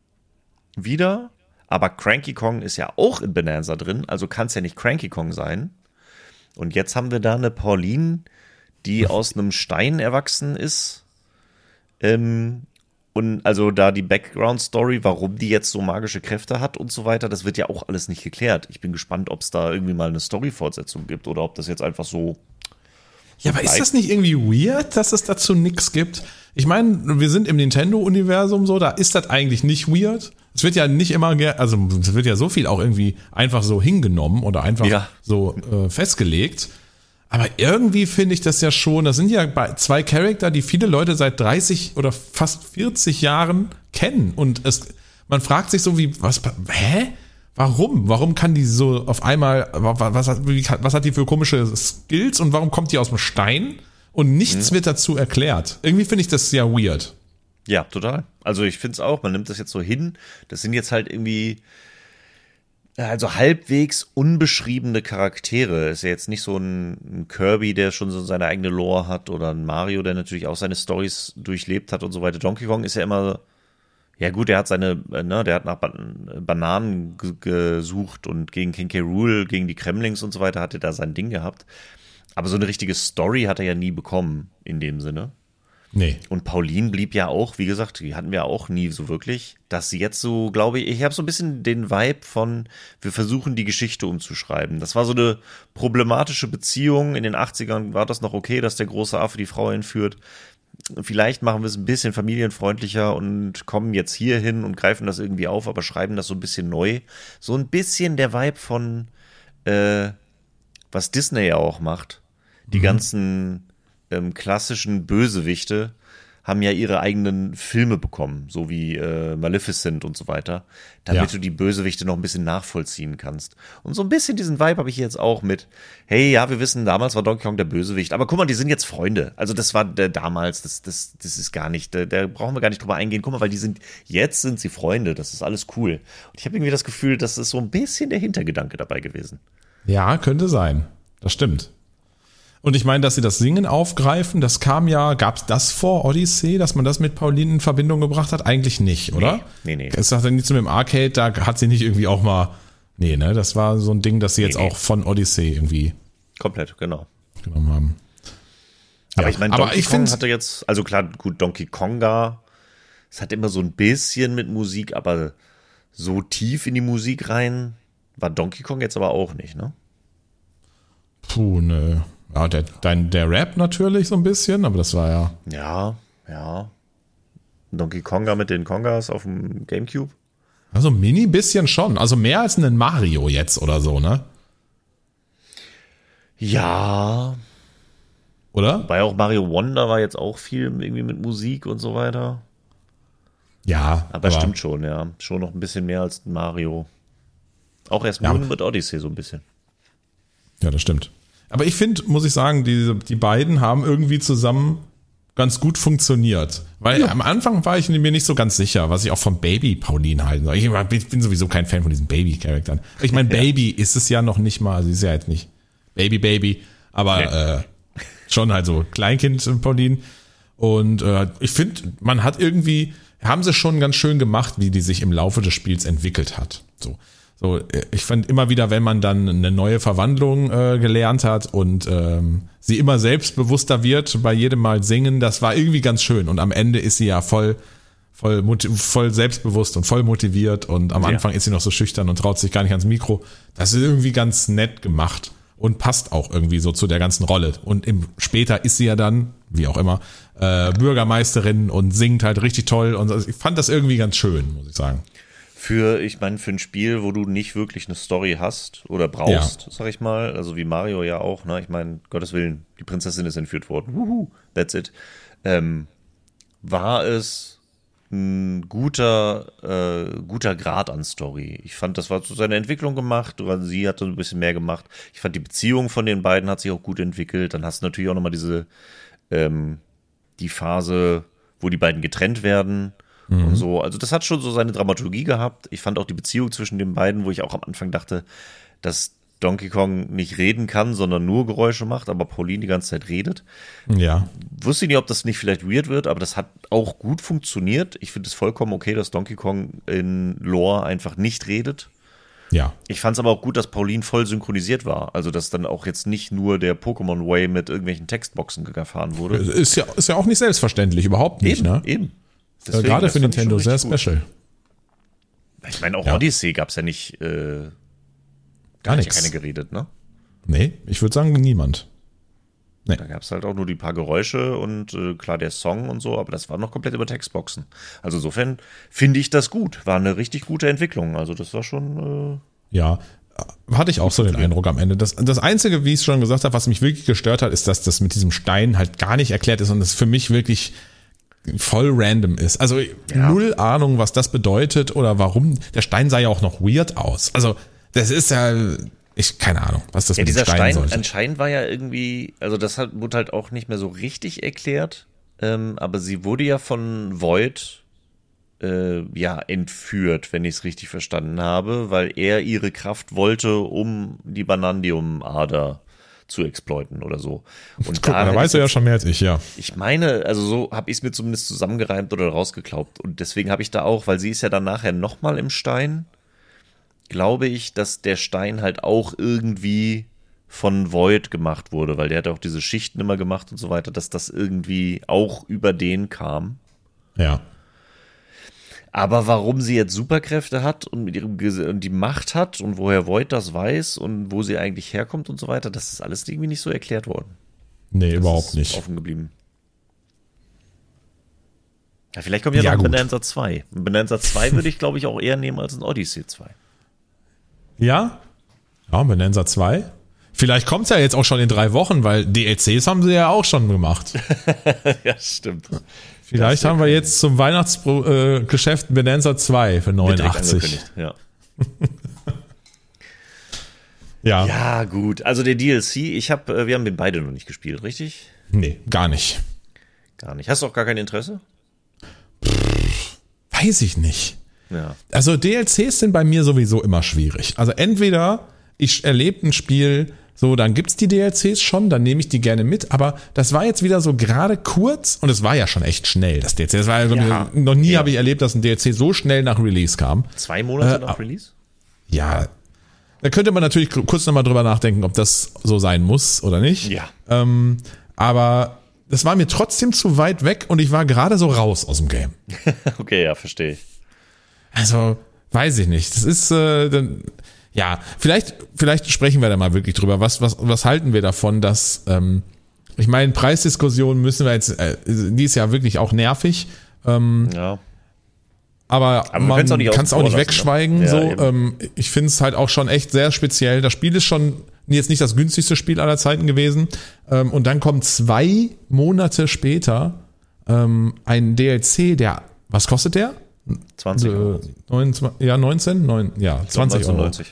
wieder, aber Cranky Kong ist ja auch in Bonanza drin, also kann es ja nicht Cranky Kong sein. Und jetzt haben wir da eine Pauline, die aus einem Stein erwachsen ist. Ähm, und also da die Background-Story, warum die jetzt so magische Kräfte hat und so weiter, das wird ja auch alles nicht geklärt. Ich bin gespannt, ob es da irgendwie mal eine Story-Fortsetzung gibt oder ob das jetzt einfach so. Ja, aber ist das nicht irgendwie weird, dass es dazu nichts gibt? Ich meine, wir sind im Nintendo-Universum so, da ist das eigentlich nicht weird. Es wird ja nicht immer, also es wird ja so viel auch irgendwie einfach so hingenommen oder einfach ja. so äh, festgelegt. Aber irgendwie finde ich das ja schon, das sind ja zwei Charakter, die viele Leute seit dreißig oder fast vierzig Jahren kennen. Und es, man fragt sich so wie, was, hä? Warum? Warum kann die so auf einmal, was hat, was hat die für komische Skills und warum kommt die aus dem Stein? Und nichts mhm. wird dazu erklärt. Irgendwie finde ich das ja weird. Ja, total. Also ich finde es auch, man nimmt das jetzt so hin. Das sind jetzt halt irgendwie, also halbwegs unbeschriebene Charaktere. Ist ja jetzt nicht so ein, ein Kirby, der schon so seine eigene Lore hat oder ein Mario, der natürlich auch seine Storys durchlebt hat und so weiter. Donkey Kong ist ja immer, ja gut, der hat seine, ne, der hat nach Bananen g- gesucht und gegen King K. Rool, gegen die Kremlings und so weiter hat er da sein Ding gehabt. Aber so eine richtige Story hat er ja nie bekommen, in dem Sinne. Nee. Und Pauline blieb ja auch, wie gesagt, die hatten wir auch nie so wirklich, dass sie jetzt so, glaube ich, ich habe so ein bisschen den Vibe von, wir versuchen die Geschichte umzuschreiben. Das war so eine problematische Beziehung. In den achtzigern war das noch okay, dass der große Affe die Frau entführt. Vielleicht machen wir es ein bisschen familienfreundlicher und kommen jetzt hier hin und greifen das irgendwie auf, aber schreiben das so ein bisschen neu. So ein bisschen der Vibe von, äh, was Disney ja auch macht. Die mhm. ganzen ähm, klassischen Bösewichte haben ja ihre eigenen Filme bekommen, so wie äh, Maleficent und so weiter, damit ja. du die Bösewichte noch ein bisschen nachvollziehen kannst. Und so ein bisschen diesen Vibe habe ich jetzt auch mit, hey, ja, wir wissen, damals war Donkey Kong der Bösewicht, aber guck mal, die sind jetzt Freunde. Also das war der damals, das, das, das ist gar nicht, da, da brauchen wir gar nicht drüber eingehen. Guck mal, weil die sind, jetzt sind sie Freunde, das ist alles cool. Und ich habe irgendwie das Gefühl, das ist so ein bisschen der Hintergedanke dabei gewesen. Ja, könnte sein. Das stimmt. Und ich meine, dass sie das Singen aufgreifen, das kam ja, gab es das vor Odyssey, dass man das mit Pauline in Verbindung gebracht hat? Eigentlich nicht, oder? Nee, nee. nee. Es sagt ja nicht zu dem Arcade, da hat sie nicht irgendwie auch mal, nee, ne, das war so ein Ding, das sie jetzt nee, nee. auch von Odyssey irgendwie komplett, genau. genommen haben. Aber ja, ich meine, Donkey ich Kong hatte jetzt, also klar, gut, Donkey Konga, es hat immer so ein bisschen mit Musik, aber so tief in die Musik rein war Donkey Kong jetzt aber auch nicht, ne? Puh, ne. Ja, der, dein, der Rap natürlich so ein bisschen, aber das war ja. Ja, ja. Donkey Konga mit den Kongas auf dem Gamecube. Also mini bisschen schon. Also mehr als ein Mario jetzt oder so, ne? Ja. Oder? Weil auch Mario Wonder war jetzt auch viel irgendwie mit Musik und so weiter. Ja. Aber, aber stimmt schon, ja. Schon noch ein bisschen mehr als Mario. Auch erst ja. mit Odyssey so ein bisschen. Ja, das stimmt. Aber ich finde, muss ich sagen, die, die beiden haben irgendwie zusammen ganz gut funktioniert. Weil ja. am Anfang war ich mir nicht so ganz sicher, was ich auch von Baby Pauline halten soll. Ich bin sowieso kein Fan von diesen Baby-Charakteren. Ich meine, ja. Baby ist es ja noch nicht mal, also sie ist ja jetzt nicht Baby, Baby, aber nee. äh, schon halt so Kleinkind Pauline. Und äh, ich finde, man hat irgendwie, haben sie schon ganz schön gemacht, wie die sich im Laufe des Spiels entwickelt hat. So. So, ich fand immer wieder, wenn man dann eine neue Verwandlung äh, gelernt hat und ähm, sie immer selbstbewusster wird bei jedem Mal singen, das war irgendwie ganz schön. Und am Ende ist sie ja voll, voll, voll selbstbewusst und voll motiviert und am ja. Anfang ist sie noch so schüchtern und traut sich gar nicht ans Mikro. Das ist irgendwie ganz nett gemacht und passt auch irgendwie so zu der ganzen Rolle. Und im, später ist sie ja dann, wie auch immer, äh, Bürgermeisterin und singt halt richtig toll. Und ich fand das irgendwie ganz schön, muss ich sagen. Für, ich meine, für ein Spiel, wo du nicht wirklich eine Story hast oder brauchst, ja. sag ich mal, also wie Mario ja auch, ne? Ich meine, Gottes Willen, die Prinzessin ist entführt worden. Wuhu, that's it. Ähm, war es ein guter, äh, guter Grad an Story. Ich fand, das war zu seiner Entwicklung gemacht, oder sie hat so ein bisschen mehr gemacht. Ich fand, die Beziehung von den beiden hat sich auch gut entwickelt. Dann hast du natürlich auch nochmal diese, ähm, die Phase, wo die beiden getrennt werden. Und so, also das hat schon so seine Dramaturgie gehabt. Ich fand auch die Beziehung zwischen den beiden, wo ich auch am Anfang dachte, dass Donkey Kong nicht reden kann, sondern nur Geräusche macht, aber Pauline die ganze Zeit redet. Ja. Wusste nicht, ob das nicht vielleicht weird wird, aber das hat auch gut funktioniert. Ich finde es vollkommen okay, dass Donkey Kong in Lore einfach nicht redet. Ja. Ich fand es aber auch gut, dass Pauline voll synchronisiert war. Also, dass dann auch jetzt nicht nur der Pokémon Way mit irgendwelchen Textboxen gefahren wurde. Ist ja, ist ja auch nicht selbstverständlich, überhaupt nicht, eben, ne? Eben. Deswegen, gerade für Nintendo sehr special. Gut. Ich meine, auch ja. Odyssey gab es ja nicht, äh, gar hat nichts. ja keine geredet, ne? Nee, ich würde sagen, niemand. Nee. Da gab es halt auch nur die paar Geräusche und äh, klar der Song und so, aber das war noch komplett über Textboxen. Also insofern finde ich das gut. War eine richtig gute Entwicklung. Also das war schon... Äh ja, hatte ich auch so den Eindruck am Ende. Das, das Einzige, wie ich es schon gesagt habe, was mich wirklich gestört hat, ist, dass das mit diesem Stein halt gar nicht erklärt ist und es für mich wirklich voll random ist. Also ja. null Ahnung, was das bedeutet oder warum. Der Stein sah ja auch noch weird aus. Also das ist ja... Ich, keine Ahnung, was das ja, mit dieser dem Stein Stein sollte. Anscheinend war ja irgendwie, also das hat, wurde halt auch nicht mehr so richtig erklärt, ähm, aber sie wurde ja von Void äh, ja entführt, wenn ich es richtig verstanden habe, weil er ihre Kraft wollte, um die Banandium-Ader zu exploiten oder so. Und Guck mal, da weißt du ja schon mehr als ich, ja. Ich meine, also so habe ich es mir zumindest zusammengereimt oder rausgeklaubt und deswegen habe ich da auch, weil sie ist ja dann nachher nochmal im Stein, glaube ich, dass der Stein halt auch irgendwie von Void gemacht wurde, weil der hat auch diese Schichten immer gemacht und so weiter, dass das irgendwie auch über den kam. Ja. Aber warum sie jetzt Superkräfte hat und mit ihrem Ges- und die Macht hat und woher Void das weiß und wo sie eigentlich herkommt und so weiter, das ist alles irgendwie nicht so erklärt worden. Nee, das überhaupt ist nicht. Offen geblieben. Ja, vielleicht kommt ja, ja noch ein gut. Bonanza zwei. Ein Bonanza zwei würde ich, glaube ich, auch eher nehmen als ein Odyssey zwei. Ja? Ja, Bonanza zwei. Vielleicht kommt's ja jetzt auch schon in drei Wochen, weil D L Cs haben sie ja auch schon gemacht. Ja, stimmt. Vielleicht haben wir jetzt zum Weihnachtsgeschäft äh, Bonanza zwei für neunundachtzig. Ja. ja. Ja, gut. Also der D L C, ich habe, äh, wir haben den beide noch nicht gespielt, richtig? Nee, gar nicht. Gar nicht. Hast du auch gar kein Interesse? Pff, weiß ich nicht. Ja. Also D L Cs sind bei mir sowieso immer schwierig. Also entweder ich erlebe ein Spiel, so dann gibt's die D L Cs schon, dann nehme ich die gerne mit, aber das war jetzt wieder so gerade kurz und es war ja schon echt schnell, das D L C. Das war ja, Ja. noch nie Ja. habe ich erlebt, dass ein D L C so schnell nach Release kam. Zwei Monate Äh, nach Release? Ja, da könnte man natürlich kurz nochmal drüber nachdenken, ob das so sein muss oder nicht. Ja. Ähm, aber das war mir trotzdem zu weit weg und ich war gerade so raus aus dem Game. Okay, ja, verstehe ich. Also, weiß ich nicht. Das ist, äh, dann, ja, vielleicht, vielleicht sprechen wir da mal wirklich drüber. Was, was, was halten wir davon, dass, ähm, ich meine, Preisdiskussionen müssen wir jetzt, äh, die ist ja wirklich auch nervig. Ähm, Ja. aber, Aber wir man können's auch nicht kann es auch außen nicht vor lassen, wegschweigen. ne? Ja, so, eben. ähm, ich finde es halt auch schon echt sehr speziell. Das Spiel ist schon jetzt nicht das günstigste Spiel aller Zeiten gewesen. Ähm, und dann kommt zwei Monate später ähm, ein D L C, der, was kostet der? zwanzig Euro. Äh, neunundzwanzig, ja, neunzehn? neun, ja, zwanzig Euro. neunzehnhundertneunzig.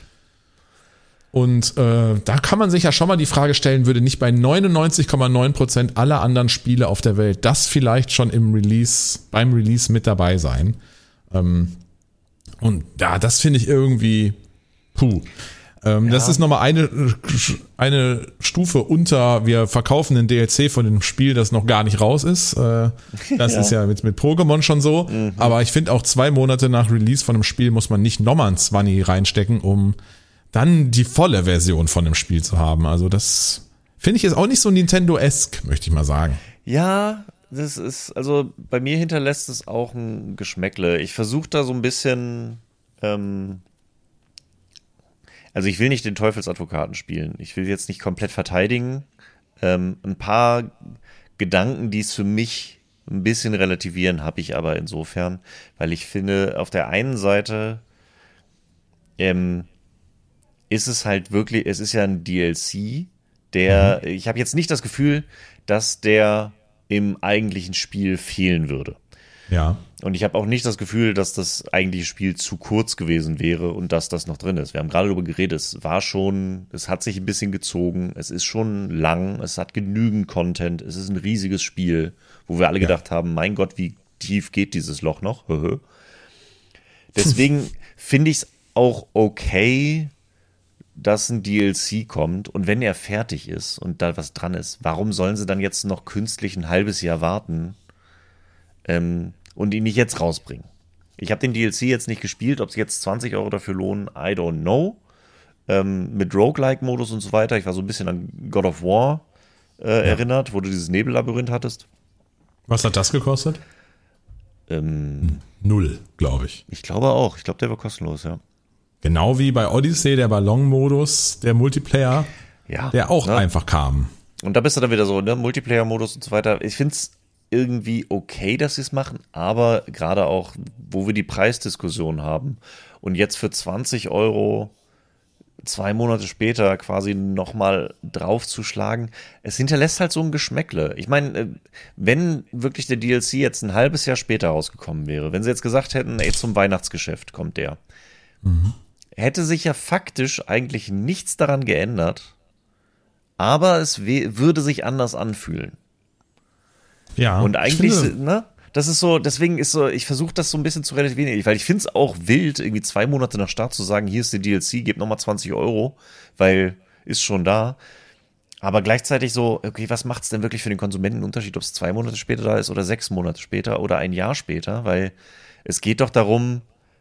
Und äh, da kann man sich ja schon mal die Frage stellen, würde nicht bei neunundneunzig Komma neun Prozent aller anderen Spiele auf der Welt das vielleicht schon im Release, beim Release mit dabei sein? Ähm, und ja, das finde ich irgendwie, puh. Ähm, Ja. Das ist nochmal eine, eine Stufe unter, wir verkaufen den D L C von dem Spiel, das noch gar nicht raus ist. Äh, das Ja. ist ja mit, mit Pokémon schon so. Mhm. Aber ich finde auch zwei Monate nach Release von einem Spiel muss man nicht nochmal ein zwanzig reinstecken, um dann die volle Version von dem Spiel zu haben. Also das finde ich jetzt auch nicht so Nintendo-esque, möchte ich mal sagen. Ja, das ist, also bei mir hinterlässt es auch ein Geschmäckle. Ich versuche da so ein bisschen, ähm, also ich will nicht den Teufelsadvokaten spielen. Ich will jetzt nicht komplett verteidigen. Ähm, ein paar Gedanken, die es für mich ein bisschen relativieren, habe ich aber insofern, weil ich finde, auf der einen Seite ähm, ist es halt wirklich, es ist ja ein D L C, der, mhm. ich habe jetzt nicht das Gefühl, dass der im eigentlichen Spiel fehlen würde. Ja. Und ich habe auch nicht das Gefühl, dass das eigentliche Spiel zu kurz gewesen wäre und dass das noch drin ist. Wir haben gerade darüber geredet, es war schon, es hat sich ein bisschen gezogen, es ist schon lang, es hat genügend Content, es ist ein riesiges Spiel, wo wir alle Ja. gedacht haben, mein Gott, wie tief geht dieses Loch noch? Deswegen finde ich es auch okay, dass ein D L C kommt und wenn er fertig ist und da was dran ist, warum sollen sie dann jetzt noch künstlich ein halbes Jahr warten ähm, und ihn nicht jetzt rausbringen? Ich habe den D L C jetzt nicht gespielt, ob es jetzt zwanzig Euro dafür lohnen, I don't know. Ähm, mit Roguelike-Modus und so weiter. Ich war so ein bisschen an God of War äh, ja. erinnert, wo du dieses Nebellabyrinth hattest. Was hat das gekostet? Ähm, Null, glaube ich. Ich glaube auch. Ich glaube, der war kostenlos, ja. Genau wie bei Odyssey, der Ballon-Modus, der Multiplayer, ja, der auch ne? einfach kam. Und da bist du dann wieder so, ne, Multiplayer-Modus und so weiter. Ich finde es irgendwie okay, dass sie es machen, aber gerade auch, wo wir die Preisdiskussion haben und jetzt für zwanzig Euro zwei Monate später quasi nochmal draufzuschlagen, es hinterlässt halt so ein Geschmäckle. Ich meine, wenn wirklich der D L C jetzt ein halbes Jahr später rausgekommen wäre, wenn sie jetzt gesagt hätten, ey, zum Weihnachtsgeschäft kommt der, mhm. hätte sich ja faktisch eigentlich nichts daran geändert, aber es we- würde sich anders anfühlen. Ja. Und eigentlich, finde, ne? Das ist so, deswegen ist so, ich versuche das so ein bisschen zu relativieren, weil ich finde es auch wild, irgendwie zwei Monate nach Start zu sagen, hier ist der D L C, gebt nochmal zwanzig Euro, weil ist schon da. Aber gleichzeitig so, okay, was macht es denn wirklich für den Konsumenten einen Unterschied, ob es zwei Monate später da ist oder sechs Monate später oder ein Jahr später? Weil es geht doch darum,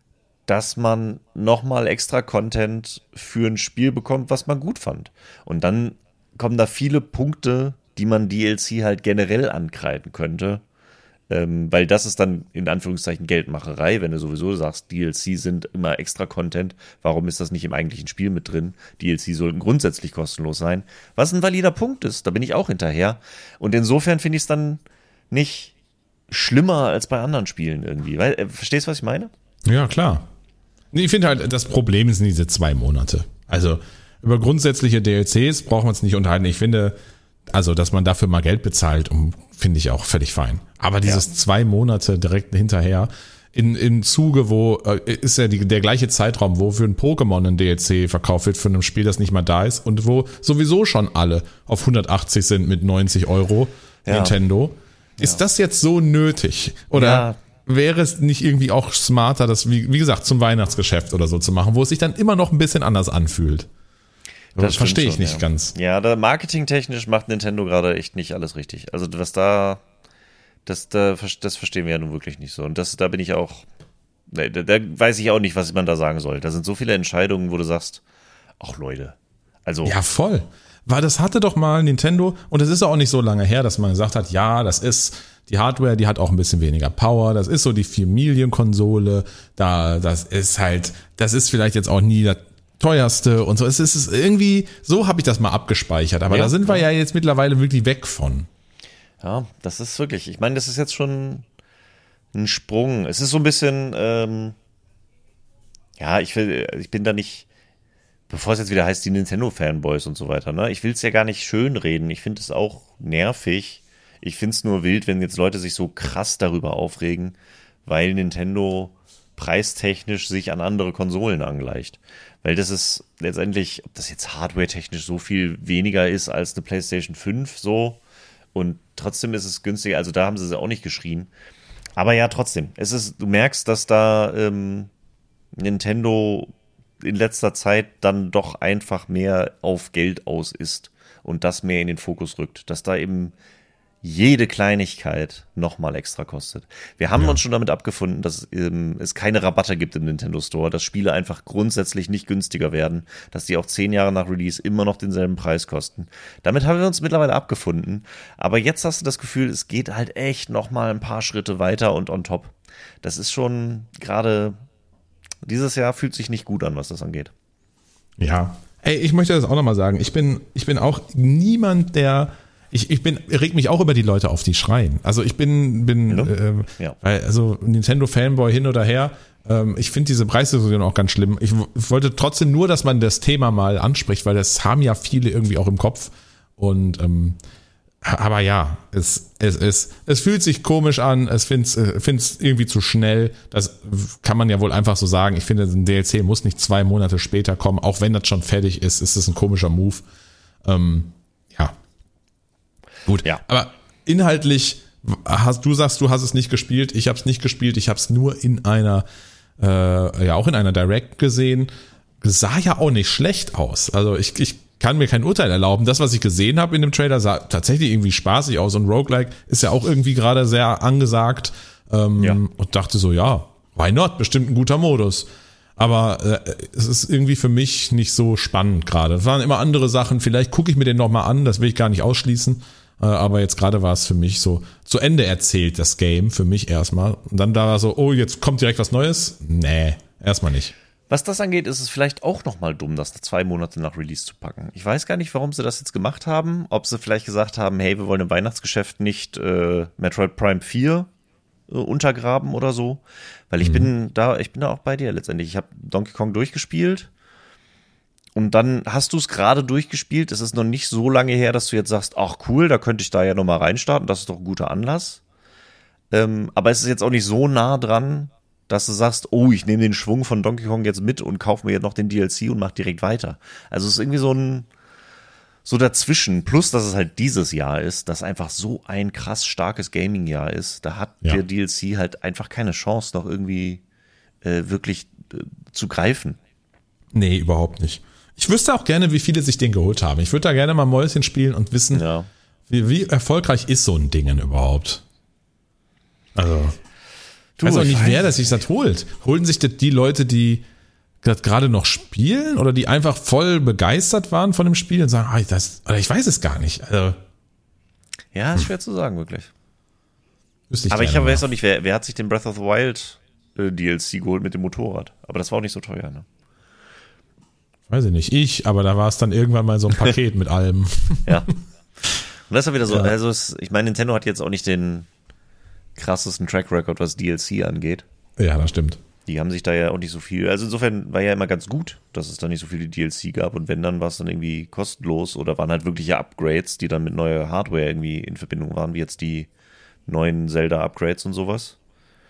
dass man nochmal extra Content für ein Spiel bekommt, was man gut fand. Und dann kommen da viele Punkte, die man D L C halt generell ankreiden könnte. Ähm, weil das ist dann in Anführungszeichen Geldmacherei, wenn du sowieso sagst, D L C sind immer extra Content, warum ist das nicht im eigentlichen Spiel mit drin? D L C sollten grundsätzlich kostenlos sein, was ein valider Punkt ist, da bin ich auch hinterher. Und insofern finde ich es dann nicht schlimmer als bei anderen Spielen irgendwie. Weil, äh, verstehst du, was ich meine? Ja, klar. Ich finde halt, das Problem sind diese zwei Monate. Also über grundsätzliche D L Cs brauchen wir uns nicht unterhalten. Ich finde, also, dass man dafür mal Geld bezahlt, um, finde ich auch völlig fein. Aber dieses ja. zwei Monate direkt hinterher, in, im Zuge, wo, äh, ist ja die, der gleiche Zeitraum, wo für ein Pokémon ein D L C verkauft wird für ein Spiel, das nicht mal da ist und wo sowieso schon alle auf hundertachtzig sind mit neunzig Euro ja. Nintendo. Ist ja. das jetzt so nötig? Oder ja. wäre es nicht irgendwie auch smarter, das, wie, wie gesagt, zum Weihnachtsgeschäft oder so zu machen, wo es sich dann immer noch ein bisschen anders anfühlt? Das verstehe ich schon, nicht ja. ganz. Ja, da marketingtechnisch macht Nintendo gerade echt nicht alles richtig. Also was da, das, da, das verstehen wir ja nun wirklich nicht so. Und das, da bin ich auch, da, da weiß ich auch nicht, was man da sagen soll. Da sind so viele Entscheidungen, wo du sagst, ach Leute, also. Ja, voll. Weil das hatte doch mal Nintendo, und es ist auch nicht so lange her, dass man gesagt hat, ja, das ist die Hardware, die hat auch ein bisschen weniger Power, das ist so die Familienkonsole, da, das ist halt, das ist vielleicht jetzt auch nie das teuerste und so. Es ist irgendwie, so habe ich das mal abgespeichert, aber ja, da sind wir ja jetzt mittlerweile wirklich weg von. Ja, das ist wirklich, ich meine, das ist jetzt schon ein Sprung. Es ist so ein bisschen, ähm, ja, ich will, ich bin da nicht, bevor es jetzt wieder heißt, die Nintendo-Fanboys und so weiter, ne? Ich will es ja gar nicht schönreden. Ich finde es auch nervig. Ich finde es nur wild, wenn jetzt Leute sich so krass darüber aufregen, weil Nintendo preistechnisch sich an andere Konsolen angleicht. Weil das ist letztendlich, ob das jetzt hardware-technisch so viel weniger ist als eine PlayStation fünf, so, und trotzdem ist es günstiger, also da haben sie es auch nicht geschrien. Aber ja, trotzdem, es ist, du merkst, dass da ähm, Nintendo in letzter Zeit dann doch einfach mehr auf Geld aus ist und das mehr in den Fokus rückt, dass da eben jede Kleinigkeit nochmal extra kostet. Wir haben ja. uns schon damit abgefunden, dass ähm, es keine Rabatte gibt im Nintendo Store, dass Spiele einfach grundsätzlich nicht günstiger werden, dass die auch zehn Jahre nach Release immer noch denselben Preis kosten. Damit haben wir uns mittlerweile abgefunden, aber jetzt hast du das Gefühl, es geht halt echt nochmal ein paar Schritte weiter und on top. Das ist schon gerade, dieses Jahr fühlt sich nicht gut an, was das angeht. Ja, ey, ich möchte das auch nochmal sagen, ich bin, ich bin auch niemand, der Ich, ich bin, reg mich auch über die Leute auf, die schreien. Also ich bin, bin, ja. äh, ja. also Nintendo-Fanboy hin oder her. Ähm, ich finde diese Preisdiskussion auch ganz schlimm. Ich w- wollte trotzdem nur, dass man das Thema mal anspricht, weil das haben ja viele irgendwie auch im Kopf. Und ähm, aber ja, es, es, es, es fühlt sich komisch an. Es find's, äh, find's irgendwie zu schnell. Das kann man ja wohl einfach so sagen. Ich finde, ein D L C muss nicht zwei Monate später kommen, auch wenn das schon fertig ist. Ist das ein komischer Move. Ähm, ja. Gut, ja. Aber inhaltlich, hast du sagst, du hast es nicht gespielt, ich habe es nicht gespielt, ich habe es nur in einer, äh, ja auch in einer Direct gesehen. sah ja auch nicht schlecht aus. Also ich, ich kann mir kein Urteil erlauben. Das, was ich gesehen habe in dem Trailer, sah tatsächlich irgendwie spaßig aus. Und Roguelike ist ja auch irgendwie gerade sehr angesagt. Ähm, ja. Und dachte so, ja, why not? Bestimmt ein guter Modus. Aber äh, es ist irgendwie für mich nicht so spannend gerade. Es waren immer andere Sachen. Vielleicht gucke ich mir den nochmal an. Das will ich gar nicht ausschließen. Äh, aber jetzt gerade war es für mich so zu Ende erzählt, das Game. Für mich erstmal. Und dann da war so, oh, jetzt kommt direkt was Neues. Nee, erstmal nicht. Was das angeht, ist es vielleicht auch nochmal dumm, das zwei Monate nach Release zu packen. Ich weiß gar nicht, warum sie das jetzt gemacht haben. Ob sie vielleicht gesagt haben, hey, wir wollen im Weihnachtsgeschäft nicht äh, Metroid Prime vier äh, untergraben oder so. Weil ich mhm. bin da, ich bin da auch bei dir letztendlich. Ich habe Donkey Kong durchgespielt und dann hast du es gerade durchgespielt. Es ist noch nicht so lange her, dass du jetzt sagst, ach cool, da könnte ich da ja nochmal reinstarten. Das ist doch ein guter Anlass. Ähm, aber es ist jetzt auch nicht so nah dran, dass du sagst, oh, ich nehme den Schwung von Donkey Kong jetzt mit und kaufe mir jetzt noch den D L C und mach direkt weiter. Also es ist irgendwie so ein, so dazwischen. Plus, dass es halt dieses Jahr ist, das einfach so ein krass starkes Gaming-Jahr ist. Da hat ja. der D L C halt einfach keine Chance, noch irgendwie äh, wirklich äh, zu greifen. Nee, überhaupt nicht. Ich wüsste auch gerne, wie viele sich den geholt haben. Ich würde da gerne mal Mäuschen spielen und wissen, ja. wie, wie erfolgreich ist so ein Ding überhaupt. Also ich weiß auch nicht, wer das sich das holt. Holen sich das die Leute, die das gerade noch spielen oder die einfach voll begeistert waren von dem Spiel und sagen, ah, das, oder ich weiß es gar nicht. Also, ja, ist schwer hm. zu sagen, wirklich. Ich Aber ich weiß auch nicht, wer, wer hat sich den Breath of the Wild äh, D L C geholt mit dem Motorrad? Aber das war auch nicht so teuer, ne? Weiß ich nicht. Ich, aber da war es dann irgendwann mal so ein Paket mit allem. Ja. Und das ist wieder so, ja. also es, ich meine, Nintendo hat jetzt auch nicht den krassesten Track Record, was D L C angeht. Ja, das stimmt. Die haben sich da ja auch nicht so viel, also insofern war ja immer ganz gut, dass es da nicht so viele D L C gab und wenn, dann war es dann irgendwie kostenlos oder waren halt wirkliche Upgrades, die dann mit neuer Hardware irgendwie in Verbindung waren, wie jetzt die neuen Zelda-Upgrades und sowas.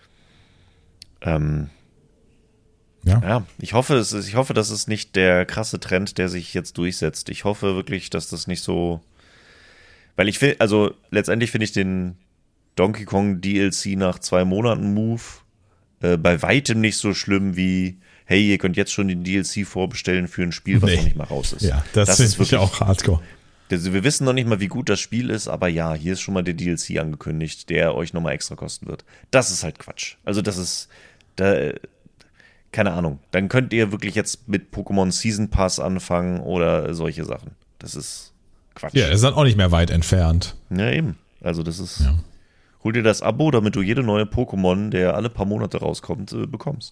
Ähm, ja. ja, ich hoffe, es ist, ich hoffe, das ist nicht der krasse Trend, der sich jetzt durchsetzt. Ich hoffe wirklich, dass das nicht so, weil ich finde, also letztendlich finde ich den Donkey Kong D L C nach zwei Monaten Move äh, bei weitem nicht so schlimm wie, hey, ihr könnt jetzt schon den D L C vorbestellen für ein Spiel, was nee. noch nicht mal raus ist. Ja, das, das ist wirklich auch hardcore. Also wir wissen noch nicht mal, wie gut das Spiel ist, aber ja, hier ist schon mal der D L C angekündigt, der euch nochmal extra kosten wird. Das ist halt Quatsch. Also das ist, da, keine Ahnung. Dann könnt ihr wirklich jetzt mit Pokémon Season Pass anfangen oder solche Sachen. Das ist Quatsch. Ja, ist dann auch nicht mehr weit entfernt. Ja, eben. Also das ist... Ja. Hol dir das Abo, damit du jede neue Pokémon, der alle paar Monate rauskommt, äh, bekommst.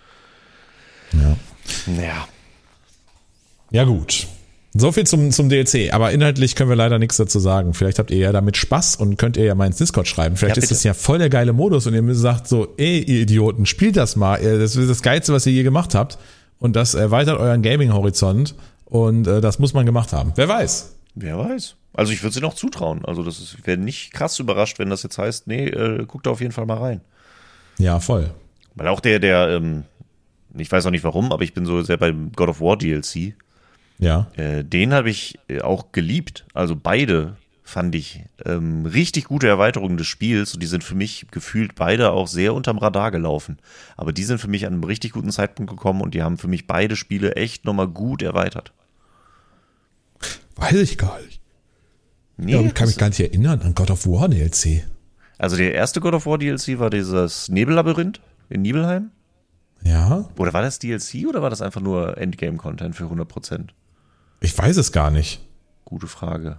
Ja. Ja. Ja, gut. So viel zum, zum D L C. Aber inhaltlich können wir leider nichts dazu sagen. Vielleicht habt ihr ja damit Spaß und könnt ihr ja mal ins Discord schreiben. Vielleicht ja, ist das ja voll der geile Modus und ihr sagt so, ey, ihr Idioten, spielt das mal. Das ist das Geilste, was ihr je gemacht habt. Und das erweitert euren Gaming-Horizont. Und äh, das muss man gemacht haben. Wer weiß. Wer weiß. Also ich würde es dir noch zutrauen. Also das ist, ich wäre nicht krass überrascht, wenn das jetzt heißt, nee, äh, guck da auf jeden Fall mal rein. Ja, voll. Weil auch der, der, ähm, ich weiß auch nicht warum, aber ich bin so sehr beim God of War D L C. Ja. Äh, den habe ich auch geliebt. Also beide fand ich ähm, richtig gute Erweiterungen des Spiels und die sind für mich gefühlt beide auch sehr unterm Radar gelaufen. Aber die sind für mich an einem richtig guten Zeitpunkt gekommen und die haben für mich beide Spiele echt nochmal gut erweitert. Weiß ich gar nicht. Nee, ja, ich kann mich gar nicht erinnern an God of War D L C. Also der erste God of War D L C war dieses Nebellabyrinth in Nibelheim. Ja. Oder war das D L C oder war das einfach nur Endgame-Content für hundert Prozent? Ich weiß es gar nicht. Gute Frage.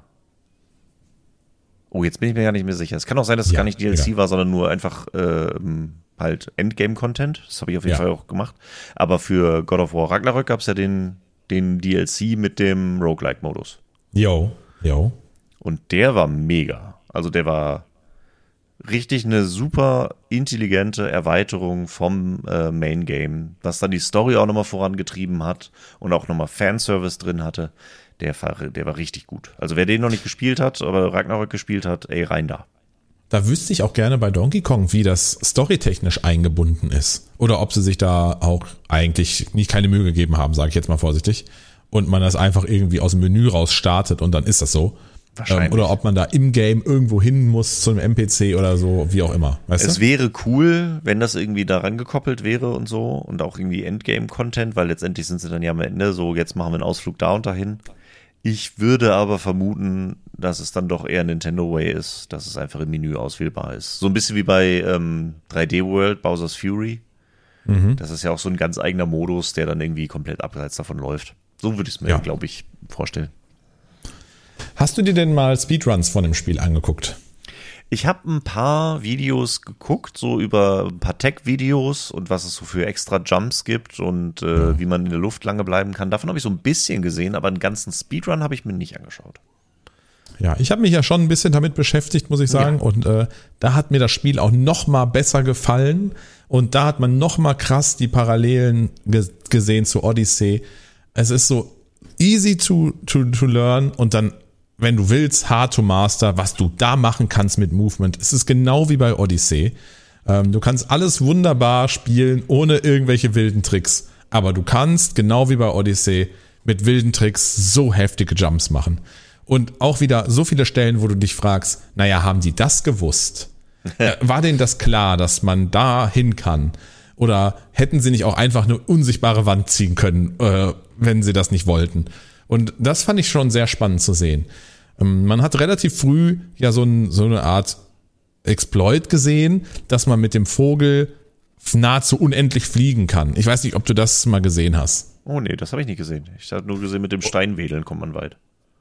Oh, jetzt bin ich mir gar nicht mehr sicher. Es kann auch sein, dass es ja, gar nicht D L C ja. war, sondern nur einfach äh, halt Endgame-Content. Das habe ich auf jeden ja. Fall auch gemacht. Aber für God of War Ragnarök gab es ja den, den D L C mit dem Roguelike-Modus. Jo, jo. Und der war mega. Also der war richtig eine super intelligente Erweiterung vom äh, Main Game, was dann die Story auch nochmal vorangetrieben hat und auch nochmal Fanservice drin hatte. Der war, der war richtig gut. Also wer den noch nicht gespielt hat, aber Ragnarök gespielt hat, ey, rein da. Da wüsste ich auch gerne bei Donkey Kong, wie das storytechnisch eingebunden ist. Oder ob sie sich da auch eigentlich nicht keine Mühe gegeben haben, sage ich jetzt mal vorsichtig. Und man das einfach irgendwie aus dem Menü raus startet und dann ist das so. Wahrscheinlich. Ähm, oder ob man da im Game irgendwo hin muss zu einem N P C oder so, wie auch immer. Weißt es du? wäre cool, wenn das irgendwie daran gekoppelt wäre und so und auch irgendwie Endgame-Content, weil letztendlich sind sie dann ja am Ende so, jetzt machen wir einen Ausflug da und dahin. Ich würde aber vermuten, dass es dann doch eher Nintendo Way ist, dass es einfach im Menü auswählbar ist. So ein bisschen wie bei ähm, drei D World, Bowser's Fury. Mhm. Das ist ja auch so ein ganz eigener Modus, der dann irgendwie komplett abseits davon läuft. So würde ich es mir, ja. glaube ich, vorstellen. Hast du dir denn mal Speedruns von dem Spiel angeguckt? Ich habe ein paar Videos geguckt, so über ein paar Tech-Videos und was es so für extra Jumps gibt und äh, ja. wie man in der Luft lange bleiben kann. Davon habe ich so ein bisschen gesehen, aber einen ganzen Speedrun habe ich mir nicht angeschaut. Ja, ich habe mich ja schon ein bisschen damit beschäftigt, muss ich sagen. Ja. Und äh, da hat mir das Spiel auch noch mal besser gefallen. Und da hat man noch mal krass die Parallelen ge- gesehen zu Odyssey. Es ist so easy to, to, to learn und dann, wenn du willst, hard to master, was du da machen kannst mit Movement. Es ist genau wie bei Odyssey. Ähm, du kannst alles wunderbar spielen, ohne irgendwelche wilden Tricks. Aber du kannst, genau wie bei Odyssey, mit wilden Tricks so heftige Jumps machen. Und auch wieder so viele Stellen, wo du dich fragst, naja, haben die das gewusst? War denen das klar, dass man da hin kann? Oder hätten sie nicht auch einfach eine unsichtbare Wand ziehen können, äh, wenn sie das nicht wollten? Und das fand ich schon sehr spannend zu sehen. Man hat relativ früh ja so, ein, so eine Art Exploit gesehen, dass man mit dem Vogel nahezu unendlich fliegen kann. Ich weiß nicht, ob du das mal gesehen hast. Oh nee, das habe ich nicht gesehen. Ich habe nur gesehen, mit dem Steinwedeln kommt man weit.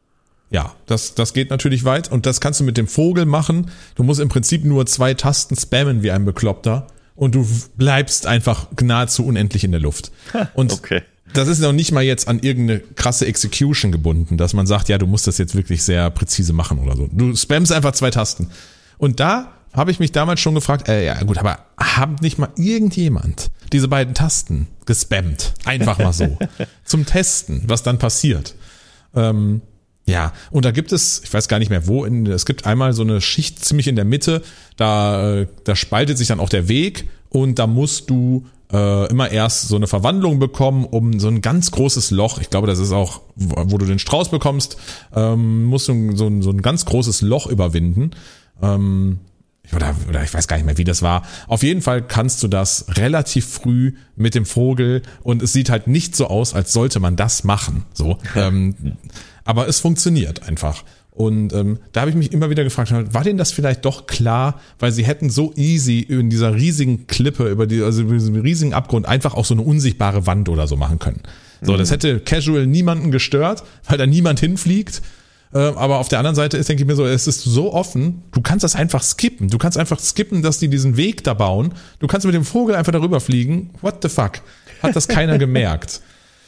Ja, das, das geht natürlich weit und das kannst du mit dem Vogel machen. Du musst im Prinzip nur zwei Tasten spammen wie ein Bekloppter und du bleibst einfach nahezu unendlich in der Luft. Und okay. Das ist noch nicht mal jetzt an irgendeine krasse Execution gebunden, dass man sagt, ja, du musst das jetzt wirklich sehr präzise machen oder so. Du spammst einfach zwei Tasten. Und da habe ich mich damals schon gefragt, äh, ja gut, aber hat nicht mal irgendjemand diese beiden Tasten gespammt? Einfach mal so. Zum Testen, was dann passiert. Ähm, Ja, und da gibt es, ich weiß gar nicht mehr wo, in, es gibt einmal so eine Schicht ziemlich in der Mitte, da, da spaltet sich dann auch der Weg und da musst du äh, immer erst so eine Verwandlung bekommen, um so ein ganz großes Loch, ich glaube, das ist auch, wo du den Strauß bekommst, ähm, musst du so ein, so ein ganz großes Loch überwinden. Ähm, Oder, oder ich weiß gar nicht mehr, wie das war. Auf jeden Fall kannst du das relativ früh mit dem Vogel und es sieht halt nicht so aus, als sollte man das machen. So, ähm, aber es funktioniert einfach. Und ähm, da habe ich mich immer wieder gefragt, war denen das vielleicht doch klar, weil sie hätten so easy in dieser riesigen Klippe, über die, also über diesem riesigen Abgrund einfach auch so eine unsichtbare Wand oder so machen können. So, mhm. Das hätte casual niemanden gestört, weil da niemand hinfliegt. Aber auf der anderen Seite ist, denke ich mir so, es ist so offen, du kannst das einfach skippen. Du kannst einfach skippen, dass die diesen Weg da bauen. Du kannst mit dem Vogel einfach darüber fliegen. What the fuck? Hat das keiner gemerkt?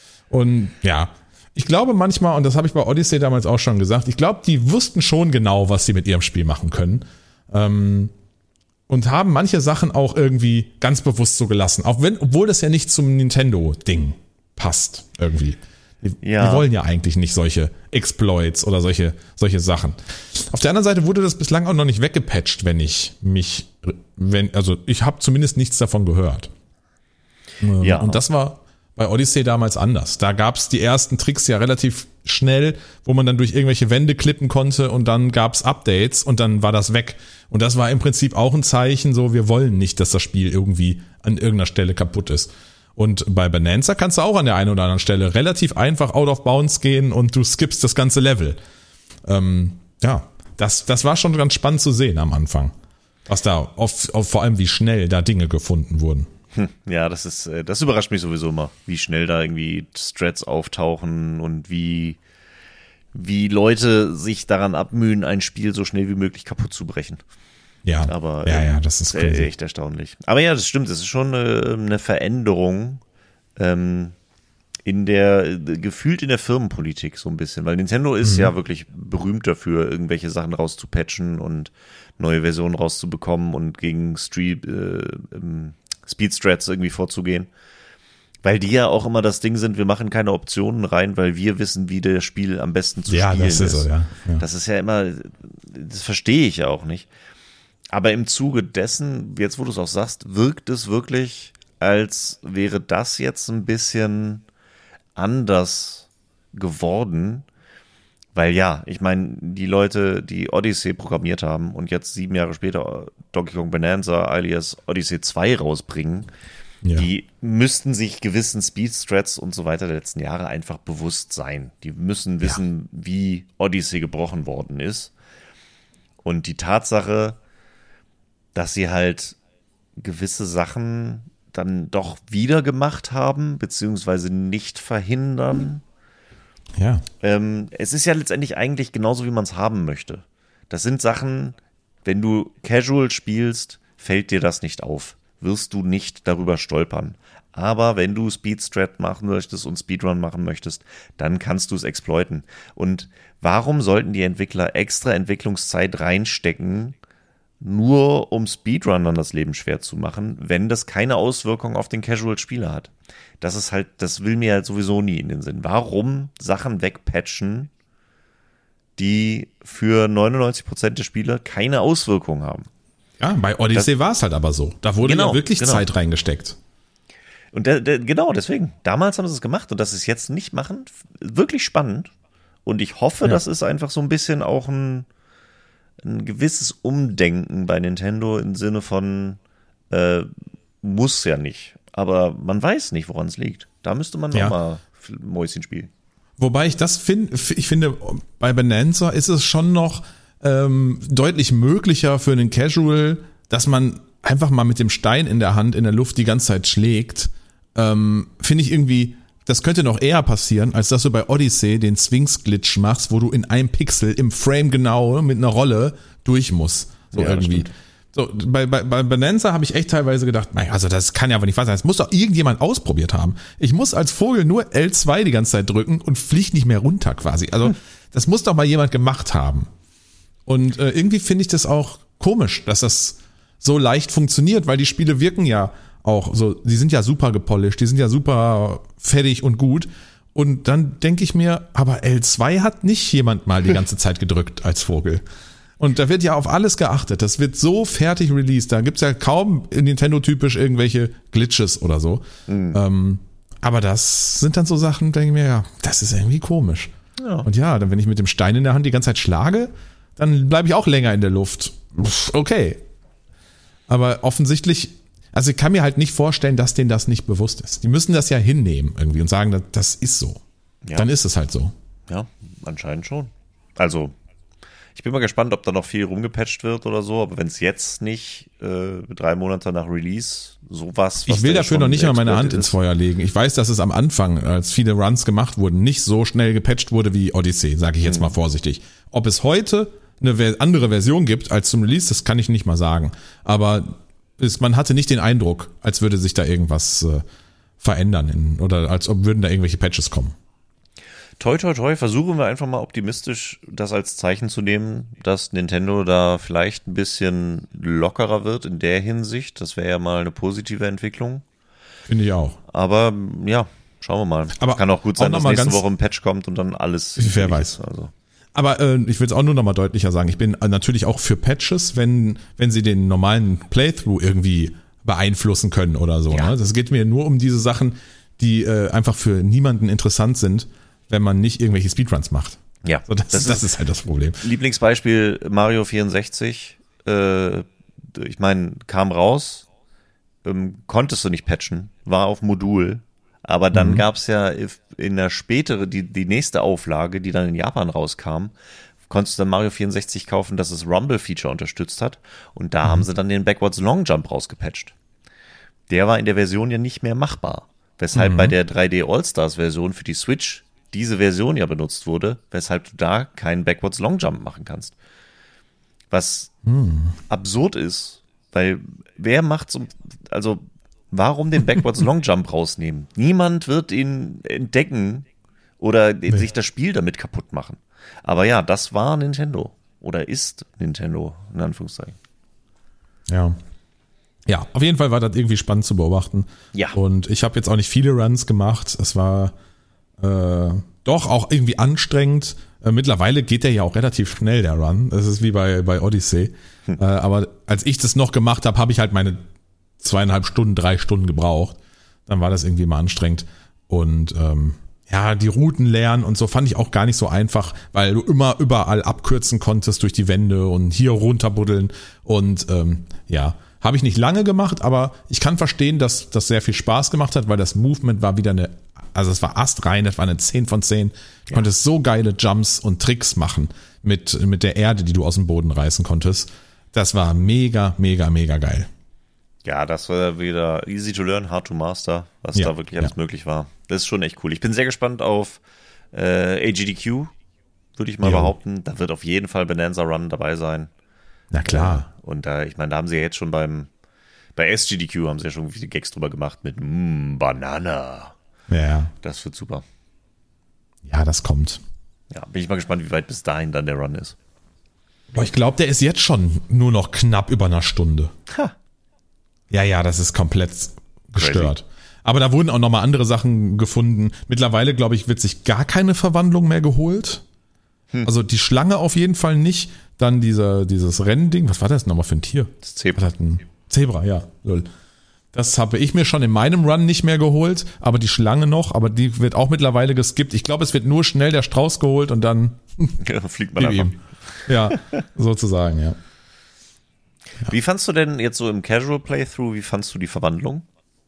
Und ja, ich glaube manchmal, und das habe ich bei Odyssey damals auch schon gesagt, ich glaube, die wussten schon genau, was sie mit ihrem Spiel machen können. Ähm, und haben manche Sachen auch irgendwie ganz bewusst so gelassen. Auch wenn, obwohl das ja nicht zum Nintendo-Ding passt irgendwie. Die, ja. die wollen ja eigentlich nicht solche Exploits oder solche, solche Sachen. Auf der anderen Seite wurde das bislang auch noch nicht weggepatcht, wenn ich mich, wenn, also ich habe zumindest nichts davon gehört. Ja. Und das war bei Odyssey damals anders. Da gab es die ersten Tricks ja relativ schnell, wo man dann durch irgendwelche Wände klippen konnte und dann gab es Updates und dann war das weg. Und das war im Prinzip auch ein Zeichen, so wir wollen nicht, dass das Spiel irgendwie an irgendeiner Stelle kaputt ist. Und bei Bonanza kannst du auch an der einen oder anderen Stelle relativ einfach out of bounds gehen und du skippst das ganze Level. Ähm, ja, das, das war schon ganz spannend zu sehen am Anfang. Was da, auf, auf, vor allem wie schnell da Dinge gefunden wurden. Ja, das ist, das überrascht mich sowieso immer, wie schnell da irgendwie Strats auftauchen und wie, wie Leute sich daran abmühen, ein Spiel so schnell wie möglich kaputt zu brechen. Ja, aber ja, ähm, ja, das ist crazy. Echt erstaunlich. Aber ja, das stimmt, es ist schon eine, eine Veränderung ähm, in der, gefühlt in der Firmenpolitik so ein bisschen, weil Nintendo ist mhm. ja wirklich berühmt dafür, irgendwelche Sachen rauszupatchen und neue Versionen rauszubekommen und gegen Street, äh, Speedstrats irgendwie vorzugehen. Weil die ja auch immer das Ding sind, wir machen keine Optionen rein, weil wir wissen, wie das Spiel am besten zu ja, spielen das ist. ist. So, ja. Ja. Das ist ja immer, das verstehe ich ja auch nicht. Aber im Zuge dessen, jetzt wo du es auch sagst, wirkt es wirklich, als wäre das jetzt ein bisschen anders geworden, Weil ja, ich meine, die Leute, die Odyssey programmiert haben und jetzt sieben Jahre später Donkey Kong Bonanza alias Odyssey zwei rausbringen, ja. die müssten sich gewissen Speedstrats und so weiter der letzten Jahre einfach bewusst sein. Die müssen wissen, ja. wie Odyssey gebrochen worden ist. Und die Tatsache, dass sie halt gewisse Sachen dann doch wieder gemacht haben, beziehungsweise nicht verhindern. Ja. Ähm, es ist ja letztendlich eigentlich genauso, wie man es haben möchte. Das sind Sachen, wenn du casual spielst, fällt dir das nicht auf. Wirst du nicht darüber stolpern. Aber wenn du Speedstrat machen möchtest und Speedrun machen möchtest, dann kannst du es exploiten. Und warum sollten die Entwickler extra Entwicklungszeit reinstecken, nur um Speedrunnern das Leben schwer zu machen, wenn das keine Auswirkung auf den Casual-Spieler hat? Das ist halt, das will mir halt sowieso nie in den Sinn. Warum Sachen wegpatchen, die für neunundneunzig Prozent der Spieler keine Auswirkung haben? Ja, bei Odyssey war es halt aber so. Da wurde genau, ja wirklich genau. Zeit reingesteckt. Und der, der, genau, deswegen. Damals haben sie es gemacht und dass sie es jetzt nicht machen, wirklich spannend. Und ich hoffe, ja. das ist einfach so ein bisschen auch ein, ein gewisses Umdenken bei Nintendo im Sinne von äh, muss ja nicht. Aber man weiß nicht, woran es liegt. Da müsste man ja. nochmal Mäuschen spielen. Wobei ich das finde, ich finde, bei Bonanza ist es schon noch ähm, deutlich möglicher für einen Casual, dass man einfach mal mit dem Stein in der Hand in der Luft die ganze Zeit schlägt. Ähm, finde ich irgendwie, das könnte noch eher passieren, als dass du bei Odyssey den Sphinx-Glitch machst, wo du in einem Pixel im Frame genau mit einer Rolle durch musst. So ja, irgendwie. So, bei, bei, bei Bonanza habe ich echt teilweise gedacht, naja, also das kann ja aber nicht wahr sein. Das muss doch irgendjemand ausprobiert haben. Ich muss als Vogel nur L zwei die ganze Zeit drücken und fliege nicht mehr runter quasi. Also hm. das muss doch mal jemand gemacht haben. Und äh, irgendwie finde ich das auch komisch, dass das so leicht funktioniert, weil die Spiele wirken ja auch so, die sind ja super gepolished, die sind ja super fertig und gut. Und dann denke ich mir, aber L zwei hat nicht jemand mal die ganze Zeit gedrückt als Vogel. Und da wird ja auf alles geachtet. Das wird so fertig released. Da gibt's ja kaum Nintendo-typisch irgendwelche Glitches oder so. Mhm. Ähm, aber das sind dann so Sachen, denke ich mir, ja, das ist irgendwie komisch. Ja. Und ja, dann wenn ich mit dem Stein in der Hand die ganze Zeit schlage, dann bleibe ich auch länger in der Luft. Okay. Aber offensichtlich, also ich kann mir halt nicht vorstellen, dass denen das nicht bewusst ist. Die müssen das ja hinnehmen irgendwie und sagen, das ist so. Ja. Dann ist es halt so. Ja, anscheinend schon. Also, ich bin mal gespannt, ob da noch viel rumgepatcht wird oder so, aber wenn es jetzt nicht äh, drei Monate nach Release sowas. Ich will dafür noch nicht mal meine Hand ins Feuer legen. Ich weiß, dass es am Anfang, als viele Runs gemacht wurden, nicht so schnell gepatcht wurde wie Odyssey, sage ich jetzt hm. mal vorsichtig. Ob es heute eine andere Version gibt als zum Release, das kann ich nicht mal sagen. Aber es, man hatte nicht den Eindruck, als würde sich da irgendwas äh, verändern in, oder als ob würden da irgendwelche Patches kommen. Toi, toi, toi, versuchen wir einfach mal optimistisch das als Zeichen zu nehmen, dass Nintendo da vielleicht ein bisschen lockerer wird in der Hinsicht. Das wäre ja mal eine positive Entwicklung. Finde ich auch. Aber ja, schauen wir mal. Aber kann auch gut sein, auch dass nächste Woche ein Patch kommt und dann alles. Wer weiß. Also. Aber äh, ich will es auch nur noch mal deutlicher sagen. Ich bin natürlich auch für Patches, wenn wenn sie den normalen Playthrough irgendwie beeinflussen können oder so. Ja. Ne? Das geht mir nur um diese Sachen, die äh, einfach für niemanden interessant sind, wenn man nicht irgendwelche Speedruns macht. Ja, so, das, das, ist, das ist halt das Problem. Lieblingsbeispiel Mario vierundsechzig. Äh, ich meine, kam raus, ähm, konntest du nicht patchen, war auf Modul. Aber dann mhm. gab es ja in der spätere, die, die nächste Auflage, die dann in Japan rauskam, konntest du dann Mario vierundsechzig kaufen, dass es Rumble-Feature unterstützt hat. Und da mhm. haben sie dann den Backwards Long Jump rausgepatcht. Der war in der Version ja nicht mehr machbar. Weshalb mhm. bei der drei D All-Stars-Version für die Switch diese Version ja benutzt wurde, weshalb du da keinen Backwards Long Jump machen kannst. Was mhm. absurd ist, weil wer macht so, also warum den Backwards Long Jump rausnehmen? Niemand wird ihn entdecken oder nee. sich das Spiel damit kaputt machen. Aber ja, das war Nintendo oder ist Nintendo, in Anführungszeichen. Ja. Ja, auf jeden Fall war das irgendwie spannend zu beobachten. Ja. Und ich habe jetzt auch nicht viele Runs gemacht. Es war äh, doch auch irgendwie anstrengend. Äh, mittlerweile geht der ja auch relativ schnell, der Run. Das ist wie bei, bei Odyssey. Hm. Äh, aber als ich das noch gemacht habe, habe ich halt meine zweieinhalb Stunden, drei Stunden gebraucht. Dann war das irgendwie mal anstrengend. Und ähm, ja, die Routen lernen und so fand ich auch gar nicht so einfach, weil du immer überall abkürzen konntest durch die Wände und hier runterbuddeln und ähm, ja, habe ich nicht lange gemacht, aber ich kann verstehen, dass das sehr viel Spaß gemacht hat, weil das Movement war wieder eine, also es war astrein, das war eine zehn von zehn. Du ja. konntest so geile Jumps und Tricks machen mit, mit der Erde, die du aus dem Boden reißen konntest. Das war mega, mega, mega geil. Ja, das war wieder easy to learn, hard to master, was ja, da wirklich alles ja. möglich war. Das ist schon echt cool. Ich bin sehr gespannt auf äh, A G D Q, würde ich mal jo. behaupten. Da wird auf jeden Fall Bonanza Run dabei sein. Na klar. Äh, und da, ich meine, da haben sie ja jetzt schon beim, bei S G D Q haben sie ja schon viele Gags drüber gemacht mit mm, Banana. Ja. Das wird super. Ja, das kommt. Ja, bin ich mal gespannt, wie weit bis dahin dann der Run ist. Boah, ich glaube, der ist jetzt schon nur noch knapp über einer Stunde. Ha. Ja, ja, das ist komplett gestört. Crazy. Aber da wurden auch nochmal andere Sachen gefunden. Mittlerweile, glaube ich, wird sich gar keine Verwandlung mehr geholt. Hm. Also die Schlange auf jeden Fall nicht. Dann dieser, dieses Rennding. Was war das nochmal für ein Tier? Das Zebra. Das ein Zebra, ja. Lol. Das habe ich mir schon in meinem Run nicht mehr geholt. Aber die Schlange noch. Aber die wird auch mittlerweile geskippt. Ich glaube, es wird nur schnell der Strauß geholt und dann ja, fliegt man einfach. Ihm. Ja, sozusagen, ja. Ja. Wie fandst du denn jetzt so im Casual Playthrough, wie fandst du die Verwandlung?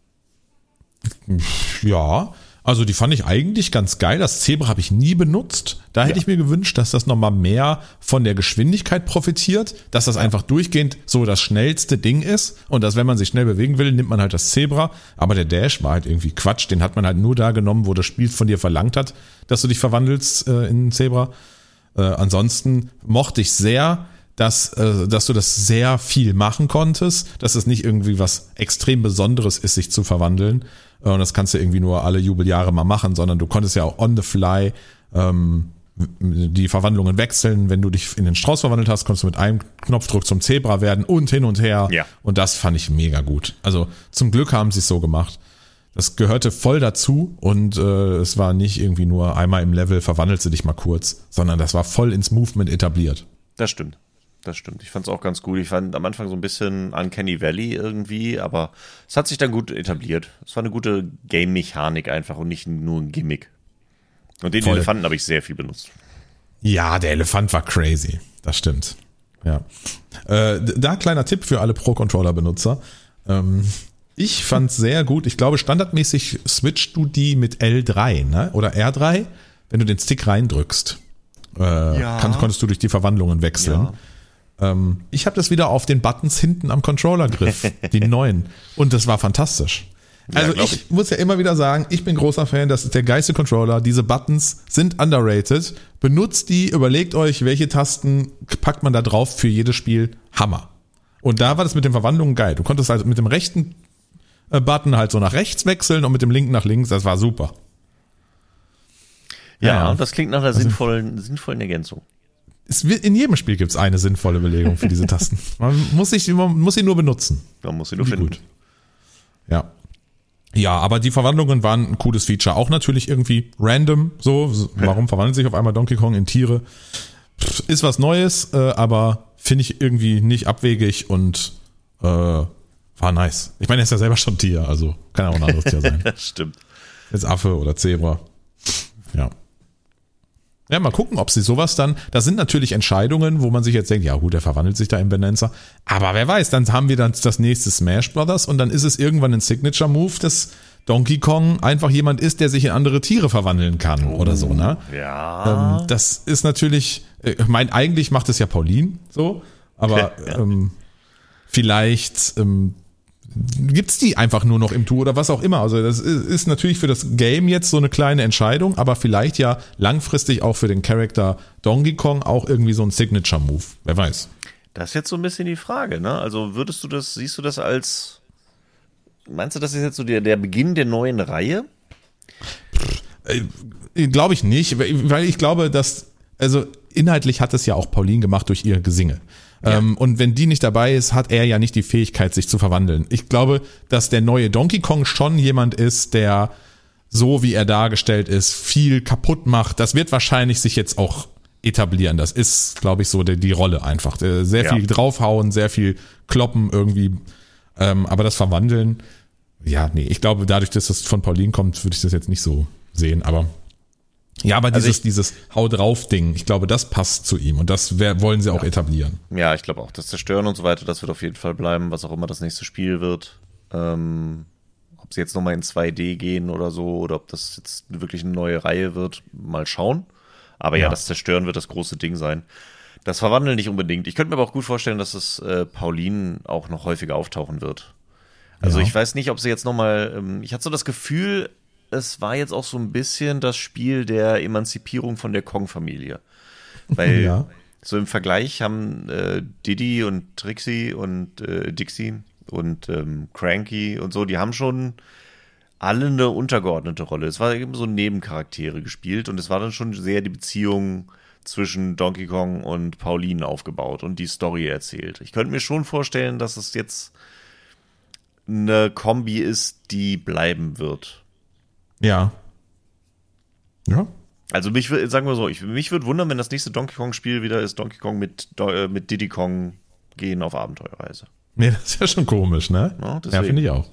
Ja, also die fand ich eigentlich ganz geil. Das Zebra habe ich nie benutzt. Da hätte ja. ich mir gewünscht, dass das nochmal mehr von der Geschwindigkeit profitiert, dass das einfach durchgehend so das schnellste Ding ist und dass, wenn man sich schnell bewegen will, nimmt man halt das Zebra. Aber der Dash war halt irgendwie Quatsch. Den hat man halt nur da genommen, wo das Spiel von dir verlangt hat, dass du dich verwandelst äh, in ein Zebra. Äh, ansonsten mochte ich sehr, dass, äh, dass du das sehr viel machen konntest, dass es nicht irgendwie was extrem Besonderes ist, sich zu verwandeln. Äh, und das kannst du irgendwie nur alle Jubeljahre mal machen, sondern du konntest ja auch on the fly ähm, die Verwandlungen wechseln. Wenn du dich in den Strauß verwandelt hast, konntest du mit einem Knopfdruck zum Zebra werden und hin und her. Ja. Und das fand ich mega gut. Also zum Glück haben sie es so gemacht. Das gehörte voll dazu und äh, es war nicht irgendwie nur einmal im Level verwandelst du dich mal kurz, sondern das war voll ins Movement etabliert. Das stimmt. Das stimmt. Ich fand es auch ganz gut. Ich fand am Anfang so ein bisschen Uncanny Valley irgendwie, aber es hat sich dann gut etabliert. Es war eine gute Game-Mechanik einfach und nicht nur ein Gimmick. Und den Voll. Elefanten habe ich sehr viel benutzt. Ja, der Elefant war crazy. Das stimmt. Ja. Äh, da kleiner Tipp für alle Pro-Controller-Benutzer. Ähm, ich fand's sehr gut. Ich glaube, standardmäßig switchst du die mit L drei, ne? Oder R drei, wenn du den Stick reindrückst. Äh, ja. kann, konntest du durch die Verwandlungen wechseln. Ja. Ähm, ich habe das wieder auf den Buttons hinten am Controller-Griff, die neuen. Und das war fantastisch. Also ja, ich, ich muss ja immer wieder sagen, ich bin großer Fan, das ist der geilste Controller. Diese Buttons sind underrated. Benutzt die, überlegt euch, welche Tasten packt man da drauf für jedes Spiel. Hammer. Und da war das mit den Verwandlungen geil. Du konntest halt mit dem rechten Button halt so nach rechts wechseln und mit dem linken nach links. Das war super. Ja, ja. Und das klingt nach einer also, sinnvollen, sinnvollen Ergänzung. Es wird, in jedem Spiel gibt es eine sinnvolle Belegung für diese Tasten. Man muss, sich, man muss sie nur benutzen. Man muss sie nur finden. Gut. Ja. Ja, aber die Verwandlungen waren ein cooles Feature. Auch natürlich irgendwie random. So, warum verwandelt sich auf einmal Donkey Kong in Tiere? Ist was Neues, äh, aber finde ich irgendwie nicht abwegig und äh, war nice. Ich meine, er ist ja selber schon Tier, also kann ja auch ein anderes Tier sein. Das stimmt. Jetzt Affe oder Zebra. Ja. Ja, mal gucken, ob sie sowas dann, das sind natürlich Entscheidungen, wo man sich jetzt denkt, ja gut, der verwandelt sich da in Bonanza, aber wer weiß, dann haben wir dann das nächste Smash Brothers und dann ist es irgendwann ein Signature Move, dass Donkey Kong einfach jemand ist, der sich in andere Tiere verwandeln kann oh, oder so, ne? Ja. Ähm, das ist natürlich, ich meine, eigentlich macht es ja Pauline so, aber ja. ähm, vielleicht ähm, gibt's die einfach nur noch im Tour oder was auch immer. Also das ist, ist natürlich für das Game jetzt so eine kleine Entscheidung, aber vielleicht ja langfristig auch für den Charakter Donkey Kong auch irgendwie so ein Signature-Move. Wer weiß. Das ist jetzt so ein bisschen die Frage, ne? Also würdest du das, siehst du das als, meinst du, das ist jetzt so der, der Beginn der neuen Reihe? Äh, glaube ich nicht, weil ich glaube, dass, also inhaltlich hat es ja auch Pauline gemacht durch ihr Gesinge. Ja. Ähm, und wenn die nicht dabei ist, hat er ja nicht die Fähigkeit, sich zu verwandeln. Ich glaube, dass der neue Donkey Kong schon jemand ist, der, so wie er dargestellt ist, viel kaputt macht. Das wird wahrscheinlich sich jetzt auch etablieren. Das ist, glaube ich, so die, die Rolle einfach. Sehr viel ja. draufhauen, sehr viel kloppen irgendwie. Ähm, aber das Verwandeln, ja, nee, ich glaube, dadurch, dass das von Pauline kommt, würde ich das jetzt nicht so sehen. Aber Ja, aber Also dieses, ich- dieses Hau drauf Ding, ich glaube, das passt zu ihm und das wär, wollen sie auch etablieren. Ja, ich glaube auch, das Zerstören und so weiter, das wird auf jeden Fall bleiben, was auch immer das nächste Spiel wird. Ähm, ob sie jetzt nochmal in zwei D gehen oder so, oder ob das jetzt wirklich eine neue Reihe wird, mal schauen. Aber ja, Ja. das Zerstören wird das große Ding sein. Das Verwandeln nicht unbedingt. Ich könnte mir aber auch gut vorstellen, dass es äh, Pauline auch noch häufiger auftauchen wird. Also Ja. ich weiß nicht, ob sie jetzt nochmal, ähm, ich hatte so das Gefühl, es war jetzt auch so ein bisschen das Spiel der Emanzipierung von der Kong-Familie. Weil Ja. so im Vergleich haben äh, Diddy und Trixie und äh, Dixie und ähm, Cranky und so, die haben schon alle eine untergeordnete Rolle. Es war eben so Nebencharaktere gespielt und es war dann schon sehr die Beziehung zwischen Donkey Kong und Pauline aufgebaut und die Story erzählt. Ich könnte mir schon vorstellen, dass es jetzt eine Kombi ist, die bleiben wird. Ja. Ja. Also mich wür- sagen wir so, ich, mich würde wundern, wenn das nächste Donkey Kong Spiel wieder ist Donkey Kong mit, Do- äh, mit Diddy Kong gehen auf Abenteuerreise. Nee, das ist ja schon komisch, ne? Ja, Ja, deswegen. finde ich auch.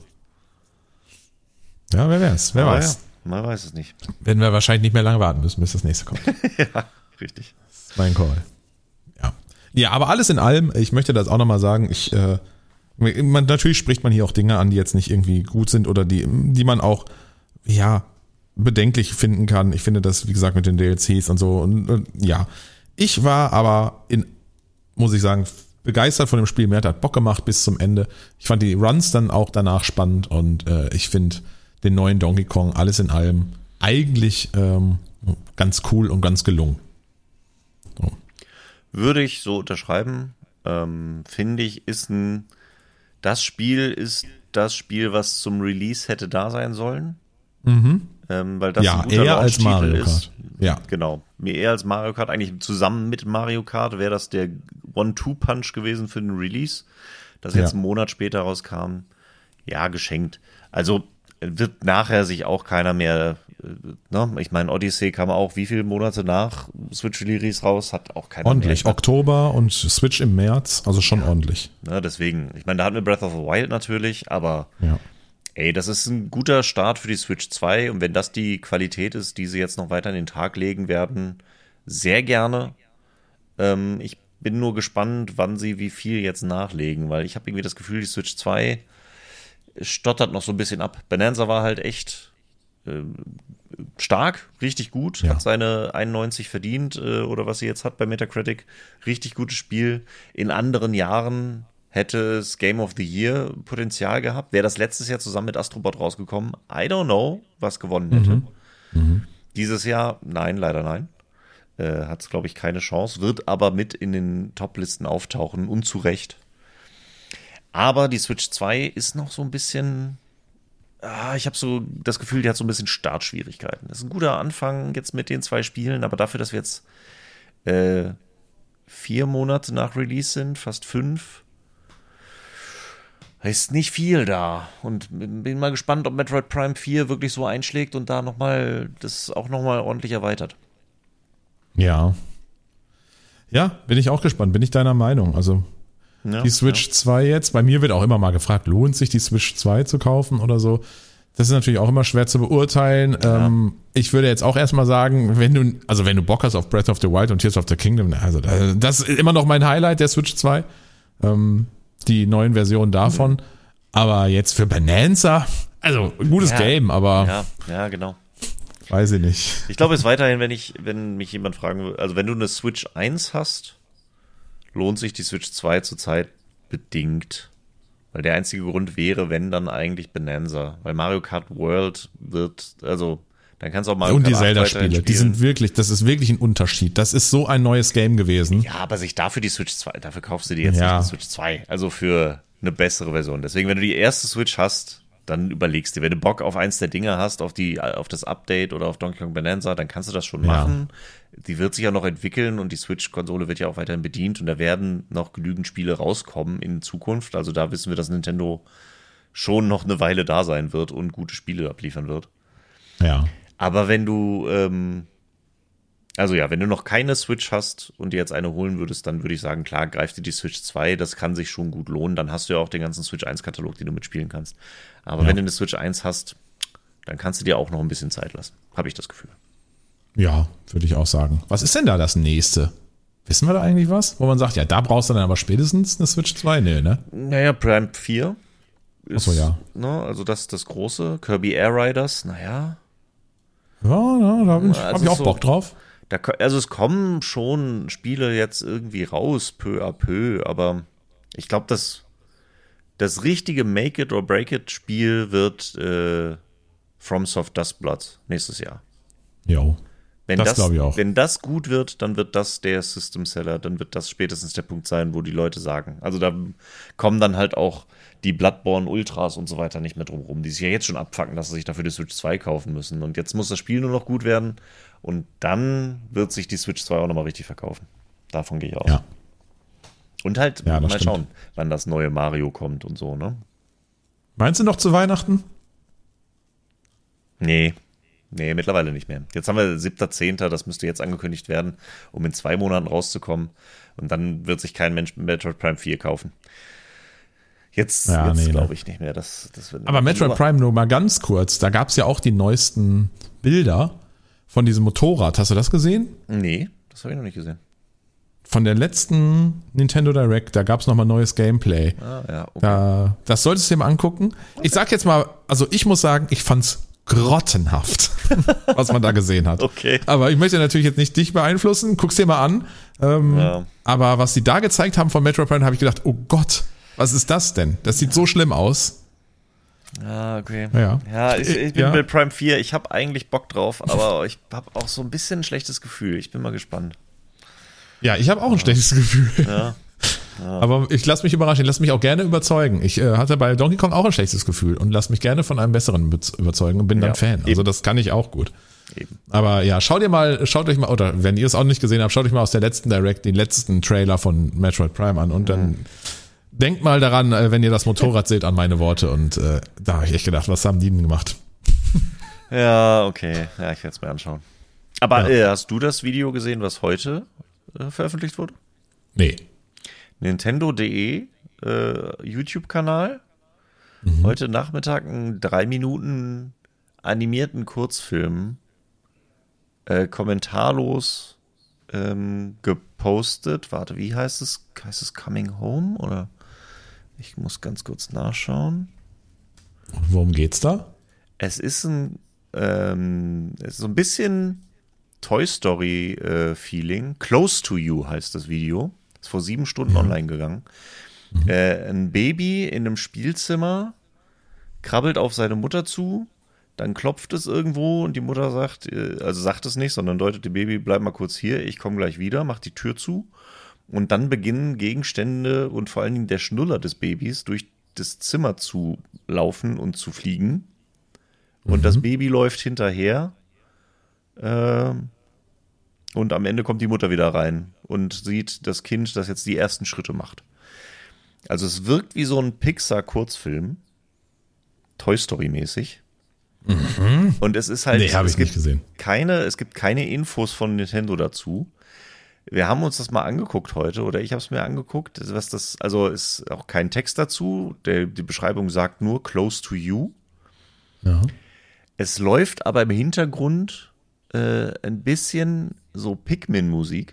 Ja, wer weiß, wer Aber weiß. ja, man weiß es nicht. Werden wir wahrscheinlich nicht mehr lange warten müssen, bis das nächste kommt. Ja, richtig. Das ist mein Call. Ja. Ja, aber alles in allem, ich möchte das auch nochmal sagen, ich, äh, man, natürlich spricht man hier auch Dinge an, die jetzt nicht irgendwie gut sind oder die, die man auch, ja, bedenklich finden kann. Ich finde das, wie gesagt, mit den D L Cs und so, und, und ja. Ich war aber in, muss ich sagen, begeistert von dem Spiel. Mir hat das Bock gemacht bis zum Ende. Ich fand die Runs dann auch danach spannend und äh, ich finde den neuen Donkey Kong alles in allem eigentlich ähm, ganz cool und ganz gelungen. So. Würde ich so unterschreiben. Ähm, finde ich, ist ein, das Spiel ist das Spiel, was zum Release hätte da sein sollen. Mhm. Ähm, weil das Ja, ein guter eher als Launch-Titel Mario ist. Kart. Ja. Genau. Mir eher als Mario Kart, eigentlich zusammen mit Mario Kart wäre das der One-Two-Punch gewesen für den Release, das jetzt Ja. einen Monat später rauskam. Ja, geschenkt. Also wird nachher sich auch keiner mehr, äh, ne? Ich meine, Odyssey kam auch wie viele Monate nach Switch Release raus, hat auch keiner Ordentlich. mehr. Oktober und Switch im März, also schon ordentlich. Ne, deswegen, ich meine, da hatten wir Breath of the Wild natürlich, aber Ja. ey, das ist ein guter Start für die Switch zwei und wenn das die Qualität ist, die sie jetzt noch weiter an den Tag legen werden, sehr gerne. Ähm, ich bin nur gespannt, wann sie wie viel jetzt nachlegen, weil ich habe irgendwie das Gefühl, die Switch zwei stottert noch so ein bisschen ab. Bonanza war halt echt äh, stark, richtig gut, Ja. hat seine einundneunzig verdient äh, oder was sie jetzt hat bei Metacritic. Richtig gutes Spiel. In anderen Jahren hätte es Game of the Year Potenzial gehabt. Wäre das letztes Jahr zusammen mit Astrobot rausgekommen? I don't know, was gewonnen hätte. Dieses Jahr, nein, leider nein. Äh, hat es, glaube ich, keine Chance, wird aber mit in den Top-Listen auftauchen und zu Recht. Aber die Switch zwei ist noch so ein bisschen, ah, ich habe so das Gefühl, die hat so ein bisschen Startschwierigkeiten. Das ist ein guter Anfang jetzt mit den zwei Spielen, aber dafür, dass wir jetzt äh, vier Monate nach Release sind, fast fünf, ist nicht viel da. Und bin mal gespannt, ob Metroid Prime vier wirklich so einschlägt und da nochmal, das auch nochmal ordentlich erweitert. Ja. Ja, bin ich auch gespannt. Bin ich deiner Meinung. Also Ja, die Switch zwei jetzt, bei mir wird auch immer mal gefragt, lohnt sich die Switch zwei zu kaufen oder so? Das ist natürlich auch immer schwer zu beurteilen. Ja. Ähm, ich würde jetzt auch erstmal sagen, wenn du, also wenn du Bock hast auf Breath of the Wild und Tears of the Kingdom, also das ist immer noch mein Highlight der Switch zwei. Ähm, die neuen Versionen davon. Mhm. Aber jetzt für Bonanza, also ein gutes Ja. Game, aber Ja, ja, genau. weiß ich nicht. Ich glaube es weiterhin, wenn ich, wenn mich jemand fragen will, also wenn du eine Switch eins hast, lohnt sich die Switch zwei zurzeit bedingt. Weil der einzige Grund wäre, wenn dann eigentlich Bonanza. Weil Mario Kart World wird, also dann kannst du auch Mario Und Kart die acht weiterhin Zelda-Spiele, die spielen. sind wirklich, das ist wirklich ein Unterschied. Das ist so ein neues Game gewesen. Ja, aber sich dafür die Switch zwei, dafür kaufst du dir jetzt Ja. nicht eine Switch zwei. Also für eine bessere Version. Deswegen, wenn du die erste Switch hast, dann überlegst du, wenn du Bock auf eins der Dinge hast, auf die, auf das Update oder auf Donkey Kong Bonanza, dann kannst du das schon Ja. machen. Die wird sich ja noch entwickeln und die Switch-Konsole wird ja auch weiterhin bedient und da werden noch genügend Spiele rauskommen in Zukunft. Also da wissen wir, dass Nintendo schon noch eine Weile da sein wird und gute Spiele abliefern wird. Ja. Aber wenn du, ähm, also ja, wenn du noch keine Switch hast und dir jetzt eine holen würdest, dann würde ich sagen, klar, greif dir die Switch zwei, das kann sich schon gut lohnen. Dann hast du ja auch den ganzen Switch eins Katalog, den du mitspielen kannst. Aber Ja. wenn du eine Switch eins hast, dann kannst du dir auch noch ein bisschen Zeit lassen, habe ich das Gefühl. Ja, würde ich auch sagen. Was ist denn da das nächste? Wissen wir da eigentlich was? Wo man sagt, ja, da brauchst du dann aber spätestens eine Switch zwei? Nee, ne? Naja, Prime vier ist, Achso, ja. Ne, also das das große. Kirby Air Riders, naja. Ja, ja da bin ich, Also hab ich auch so- Bock drauf. Da, also es kommen schon Spiele jetzt irgendwie raus, peu à peu, aber ich glaube, das, das richtige Make-it-or-break-it-Spiel wird äh, FromSoft Dustblood nächstes Jahr. Jo. Wenn Das glaube ich auch. Wenn das gut wird, dann wird das der System Seller, dann wird das spätestens der Punkt sein, wo die Leute sagen. Also da kommen dann halt auch die Bloodborne Ultras und so weiter nicht mehr drum rum, die sich ja jetzt schon abfacken, dass sie sich dafür die Switch zwei kaufen müssen. Und jetzt muss das Spiel nur noch gut werden und dann wird sich die Switch zwei auch nochmal richtig verkaufen. Davon gehe ich aus. Ja. Und halt Ja, das mal stimmt. schauen, wann das neue Mario kommt und so, ne? Meinst du noch zu Weihnachten? Nee. Nee, mittlerweile nicht mehr. Jetzt haben wir siebter zehnter, das müsste jetzt angekündigt werden, um in zwei Monaten rauszukommen. Und dann wird sich kein Mensch Metroid Prime vier kaufen. Jetzt, Ja, jetzt nee, glaube ne. ich nicht mehr. Das, das wird Aber Metroid Prime nur mal ganz kurz. Da gab es ja auch die neuesten Bilder von diesem Motorrad. Hast du das gesehen? Nee, das habe ich noch nicht gesehen. Von der letzten Nintendo Direct, da gab es nochmal neues Gameplay. Ah, ja, okay. Da, das solltest du dir mal angucken. Ich sag jetzt mal, also ich muss sagen, ich fand's grottenhaft, was man da gesehen hat. Okay. Aber ich möchte natürlich jetzt nicht dich beeinflussen. Guck's dir mal an. Ähm, Ja. Aber was die da gezeigt haben von Metroid Prime, habe ich gedacht, oh Gott, was ist das denn? Das sieht so schlimm aus. Ah, okay. Ja. Ja, ich, ich bin Ja. bei Prime vier. Ich habe eigentlich Bock drauf, aber ich habe auch so ein bisschen ein schlechtes Gefühl. Ich bin mal gespannt. Ja, ich habe auch ein schlechtes Gefühl. Ja. Aber ich lasse mich überraschen, ich lasse mich auch gerne überzeugen. Ich äh, hatte bei Donkey Kong auch ein schlechtes Gefühl und lasse mich gerne von einem besseren be- überzeugen und bin dann Ja, Fan. Also eben. das kann ich auch gut. Eben. Aber ja, schaut ihr mal, schaut euch mal, oder wenn ihr es auch nicht gesehen habt, schaut euch mal aus der letzten Direct den letzten Trailer von Metroid Prime an und dann denkt mal daran, äh, wenn ihr das Motorrad seht, an meine Worte und äh, da habe ich echt gedacht, was haben die denn gemacht? Ja, okay. Ja, ich werde es mir anschauen. Aber Ja. äh, hast du das Video gesehen, was heute äh, veröffentlicht wurde? Nee. Nintendo.de äh, YouTube-Kanal. Heute Nachmittag einen drei Minuten animierten Kurzfilm äh, kommentarlos ähm, gepostet. Warte, wie heißt es? Heißt es Coming Home? Oder ich muss ganz kurz nachschauen. Und worum geht's da? Es ist ein ähm, es ist so ein bisschen Toy Story äh, Feeling. Close to You heißt das Video. Ist vor sieben Stunden online gegangen. Äh, ein Baby in einem Spielzimmer krabbelt auf seine Mutter zu, dann klopft es irgendwo und die Mutter sagt, äh, also sagt es nicht, sondern deutet dem Baby, bleib mal kurz hier, ich komme gleich wieder, macht die Tür zu und dann beginnen Gegenstände und vor allen Dingen der Schnuller des Babys durch das Zimmer zu laufen und zu fliegen und das Baby läuft hinterher äh, und am Ende kommt die Mutter wieder rein und sieht das Kind, das jetzt die ersten Schritte macht. Also es wirkt wie so ein Pixar-Kurzfilm, Toy Story-mäßig. Und es ist halt, Nee, habe es ich nicht gibt gesehen. keine, es gibt keine Infos von Nintendo dazu. Wir haben uns das mal angeguckt heute, oder ich habe es mir angeguckt, was das, also ist auch kein Text dazu. Der, die Beschreibung sagt nur Close to You. Ja. Es läuft aber im Hintergrund äh, ein bisschen so Pikmin-Musik.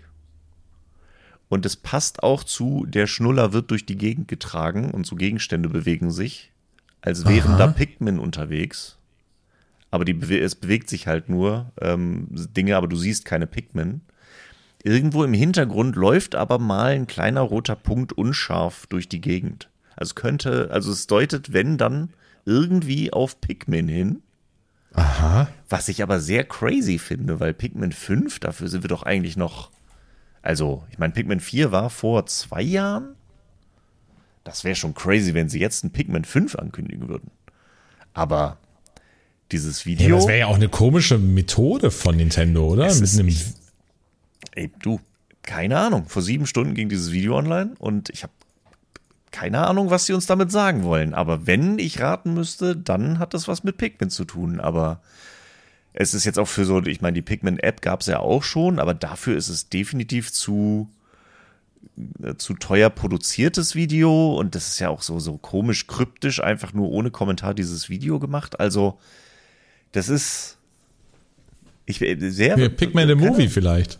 Und es passt auch zu, der Schnuller wird durch die Gegend getragen und so Gegenstände bewegen sich, als wären Aha. da Pikmin unterwegs. Aber die, bewe- es bewegt sich halt nur ähm, Dinge, aber du siehst keine Pikmin. Irgendwo im Hintergrund läuft aber mal ein kleiner roter Punkt unscharf durch die Gegend. Also es könnte, also es deutet, wenn dann, irgendwie auf Pikmin hin. Aha. Was ich aber sehr crazy finde, weil Pikmin fünf, dafür sind wir doch eigentlich noch. Also, ich meine, Pikmin vier war vor zwei Jahren. Das wäre schon crazy, wenn sie jetzt ein Pikmin fünf ankündigen würden. Aber dieses Ja, Video. das wäre ja auch eine komische Methode von Nintendo, oder? Es Mit ist einem, nicht- Ey, du, keine Ahnung. Vor sieben Stunden ging dieses Video online und ich habe keine Ahnung, was sie uns damit sagen wollen. Aber wenn ich raten müsste, dann hat das was mit Pikmin zu tun. Aber es ist jetzt auch für so, ich meine, die Pikmin-App gab es ja auch schon, aber dafür ist es definitiv zu, äh, zu teuer produziertes Video und das ist ja auch so, so komisch kryptisch, einfach nur ohne Kommentar dieses Video gemacht. Also, das ist, Ich sehr. Ja, Pikmin the Movie vielleicht.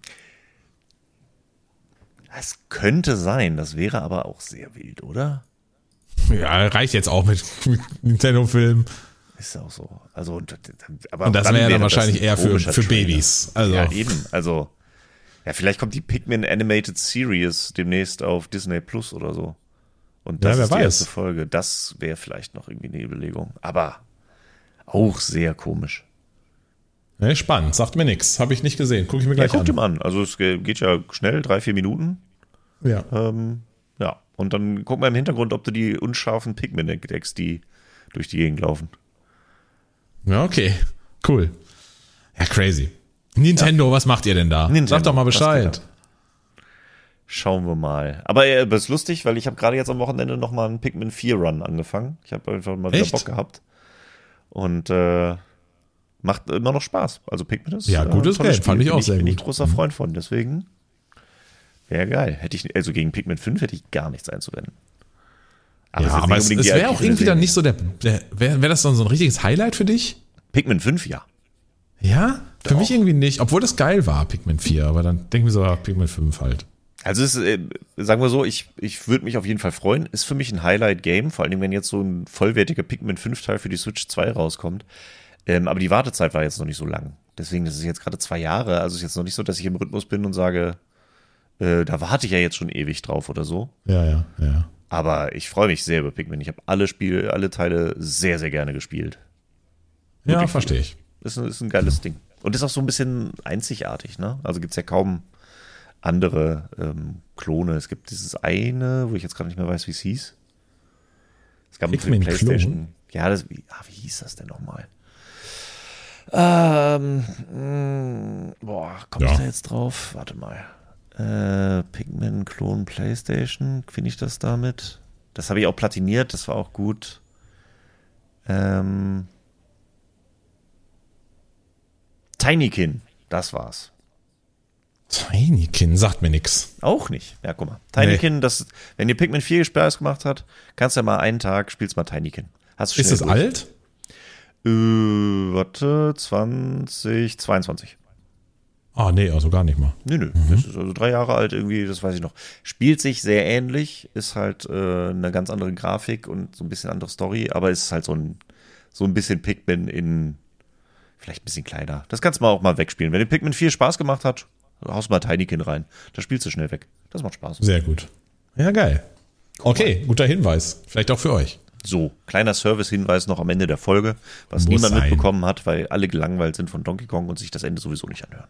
Das könnte sein, das wäre aber auch sehr wild, oder? Ja, reicht jetzt auch mit, mit Nintendo-Filmen. Ist auch so. Also, aber und das wäre dann wahrscheinlich ein eher für, für Trailer. Babys. Also. Ja, eben. Also, ja, vielleicht kommt die Pikmin Animated Series demnächst auf Disney Plus oder so. Und das ja, wer ist die weiß. erste Folge. Das wäre vielleicht noch irgendwie eine Überlegung. Aber auch sehr komisch. Nee, spannend. Sagt mir nichts. Habe ich nicht gesehen. Gucke ich mir Ja, gleich guckt an. ihm an. Also es geht ja schnell, drei, vier Minuten. Ja. Ähm, ja. Und dann guck mal im Hintergrund, ob du die unscharfen Pikmin entdeckst, die durch die Gegend laufen. Ja, okay. Cool. Ja, crazy. Nintendo, ja. Was macht ihr denn da? Nintendo, Sag doch mal Bescheid. Schauen wir mal. Aber äh, das ist lustig, weil ich habe gerade jetzt am Wochenende noch mal einen Pikmin vier Run angefangen. Ich habe einfach mal wieder Echt? Bock gehabt. Und äh, macht immer noch Spaß. Also Pikmin ist Ja, gutes äh, Game. Fand ich auch bin sehr bin gut. ich großer Freund von. Deswegen wäre geil. Hätte ich, also gegen Pikmin fünf hätte ich gar nichts einzuwenden. Aber ja, es aber es, es wäre auch irgendwie dann nicht so der, der wäre wär das dann so ein richtiges Highlight für dich? Pikmin fünf, ja. Ja? Für Doch. mich irgendwie nicht. Obwohl das geil war, Pikmin vier. Aber dann denken wir so, ja, Pikmin fünf halt. Also es ist, äh, sagen wir so, ich, ich würde mich auf jeden Fall freuen. Ist für mich ein Highlight-Game, vor allem wenn jetzt so ein vollwertiger Pikmin fünf Teil für die Switch zwei rauskommt. Ähm, aber die Wartezeit war jetzt noch nicht so lang. Deswegen, das ist jetzt gerade zwei Jahre. Also es ist jetzt noch nicht so, dass ich im Rhythmus bin und sage, äh, da warte ich ja jetzt schon ewig drauf oder so. Ja, ja, ja. Aber ich freue mich sehr über Pikmin. Ich habe alle Spiele, alle Teile sehr, sehr gerne gespielt. Wirklich ja, verstehe ich. Ist ein, ist ein geiles Ding. Und ist auch so ein bisschen einzigartig, ne? Also gibt es ja kaum andere ähm, Klone. Es gibt dieses eine, wo ich jetzt gerade nicht mehr weiß, wie es hieß. Es gab für die PlayStation. Klon? Ja, das, wie, ah, wie hieß das denn nochmal? Ähm, mh, boah, komme ich ja. da jetzt drauf? Warte mal. Äh, Pikmin Klon PlayStation, finde ich das damit? Das habe ich auch platiniert, das war auch gut. Ähm, Tinykin, das war's. Tinykin sagt mir nix. Auch nicht. Ja, guck mal. Tinykin, nee. das, wenn dir Pikmin vier Spaß gemacht hat, kannst du ja mal einen Tag, spielst mal Tinykin. Hast du Ist das durch. alt? Äh, warte, zwanzig zweiundzwanzig. Ah, nee, also gar nicht mal. Nö, nö. Mhm. Das ist also drei Jahre alt irgendwie, das weiß ich noch. Spielt sich sehr ähnlich, ist halt äh, eine ganz andere Grafik und so ein bisschen andere Story, aber ist halt so ein, so ein bisschen Pikmin in vielleicht ein bisschen kleiner. Das kannst du mal auch mal wegspielen. Wenn dir Pikmin vier Spaß gemacht hat, haust mal Tinykin rein. Da spielst du schnell weg. Das macht Spaß. Sehr gut. Ja, geil. Okay, guter Hinweis. Vielleicht auch für euch. So, kleiner Service-Hinweis noch am Ende der Folge, was Muss niemand sein. mitbekommen hat, weil alle gelangweilt sind von Donkey Kong und sich das Ende sowieso nicht anhören.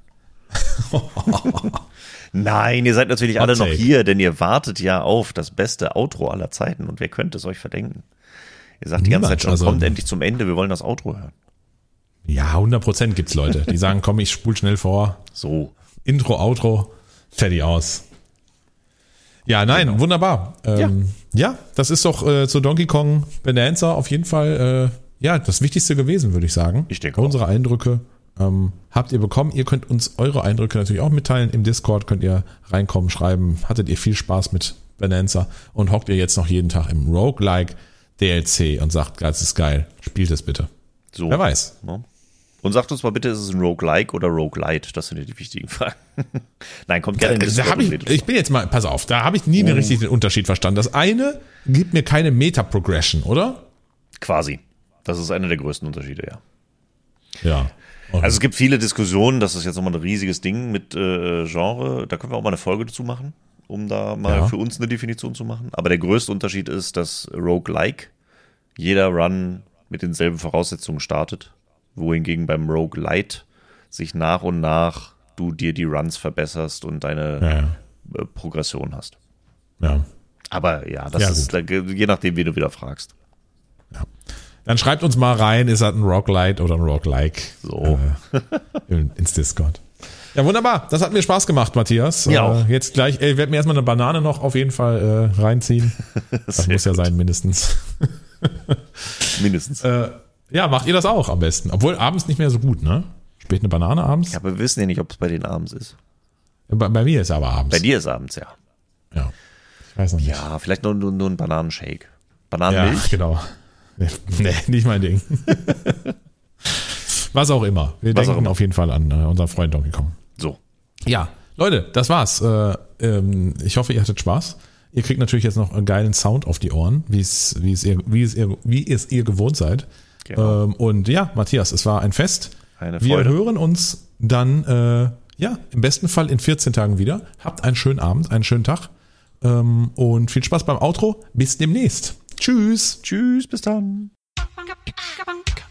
Nein, ihr seid natürlich Hot alle noch take. hier, denn ihr wartet ja auf das beste Outro aller Zeiten und wer könnte es euch verdenken? Ihr sagt die ganze Niemand, Zeit schon, also- kommt endlich zum Ende, wir wollen das Outro hören. Ja, hundert Prozent gibt's Leute, die sagen, komm, ich spul schnell vor. So, Intro, Outro, fertig aus. Ja, nein, Genau. wunderbar. Ähm, ja. ja, das ist doch äh, zu Donkey Kong Bonanza auf jeden Fall äh, ja das Wichtigste gewesen, würde ich sagen. Ich denke auch. Unsere Eindrücke ähm, habt ihr bekommen. Ihr könnt uns eure Eindrücke natürlich auch mitteilen. Im Discord könnt ihr reinkommen, schreiben. Hattet ihr viel Spaß mit Bonanza und hockt ihr jetzt noch jeden Tag im Roguelike D L C und sagt, das ist geil, spielt es bitte. so. Wer weiß. Ja. Und sagt uns mal bitte, ist es ein Roguelike oder Roguelite? Das sind ja die wichtigen Fragen. Nein, kommt gerne in den Da Discord hab ich, und redet. ich bin jetzt mal, pass auf, da habe ich nie den richtigen Unterschied verstanden. Das eine gibt mir keine Meta-Progression, oder? Quasi. Das ist einer der größten Unterschiede, ja. Ja. Okay. Also es gibt viele Diskussionen, das ist jetzt nochmal ein riesiges Ding mit äh, Genre. Da können wir auch mal eine Folge dazu machen, um da mal Ja. für uns eine Definition zu machen. Aber der größte Unterschied ist, dass Roguelike jeder Run mit denselben Voraussetzungen startet, wohingegen beim Roguelite sich nach und nach du dir die Runs verbesserst und deine ja, ja. äh, Progression hast. ja. Aber ja, das Ja, ist da, je nachdem, wie du wieder fragst. Dann schreibt uns mal rein, ist das ein Roguelite oder ein Roguelike? So. Äh, in, ins Discord. Ja, wunderbar. Das hat mir Spaß gemacht, Matthias. Mir auch. Äh, jetzt gleich, äh, ich werde mir erstmal eine Banane noch auf jeden Fall äh, reinziehen. Das Sehr muss ja gut. sein, mindestens. Mindestens. Äh, ja, macht ihr das auch am besten. Obwohl abends nicht mehr so gut, ne? Spät eine Banane abends? Ja, aber wir wissen ja nicht, ob es bei denen abends ist. Bei, bei mir ist es aber abends. Bei dir ist abends, ja. Ja. Ich weiß noch nicht. Ja, vielleicht nur, nur, nur ein Bananenshake. Ja, Bananenmilch? genau. Nee, nicht mein Ding. Was auch immer. Wir Was denken immer. auf jeden Fall an äh, unseren Freund Donkey Kong. So. Ja, Leute, das war's. Äh, ähm, ich hoffe, ihr hattet Spaß. Ihr kriegt natürlich jetzt noch einen geilen Sound auf die Ohren, wie es, wie es ihr, wie es ihr, wie es ihr gewohnt seid. Genau. Ähm, und ja, Matthias, es war ein Fest. Eine Wir Freude. hören uns dann, äh, ja, im besten Fall in vierzehn Tagen wieder. Habt einen schönen Abend, einen schönen Tag. Ähm, und viel Spaß beim Outro. Bis demnächst. Tschüss. Tschüss, bis dann. Bang, bang, bang.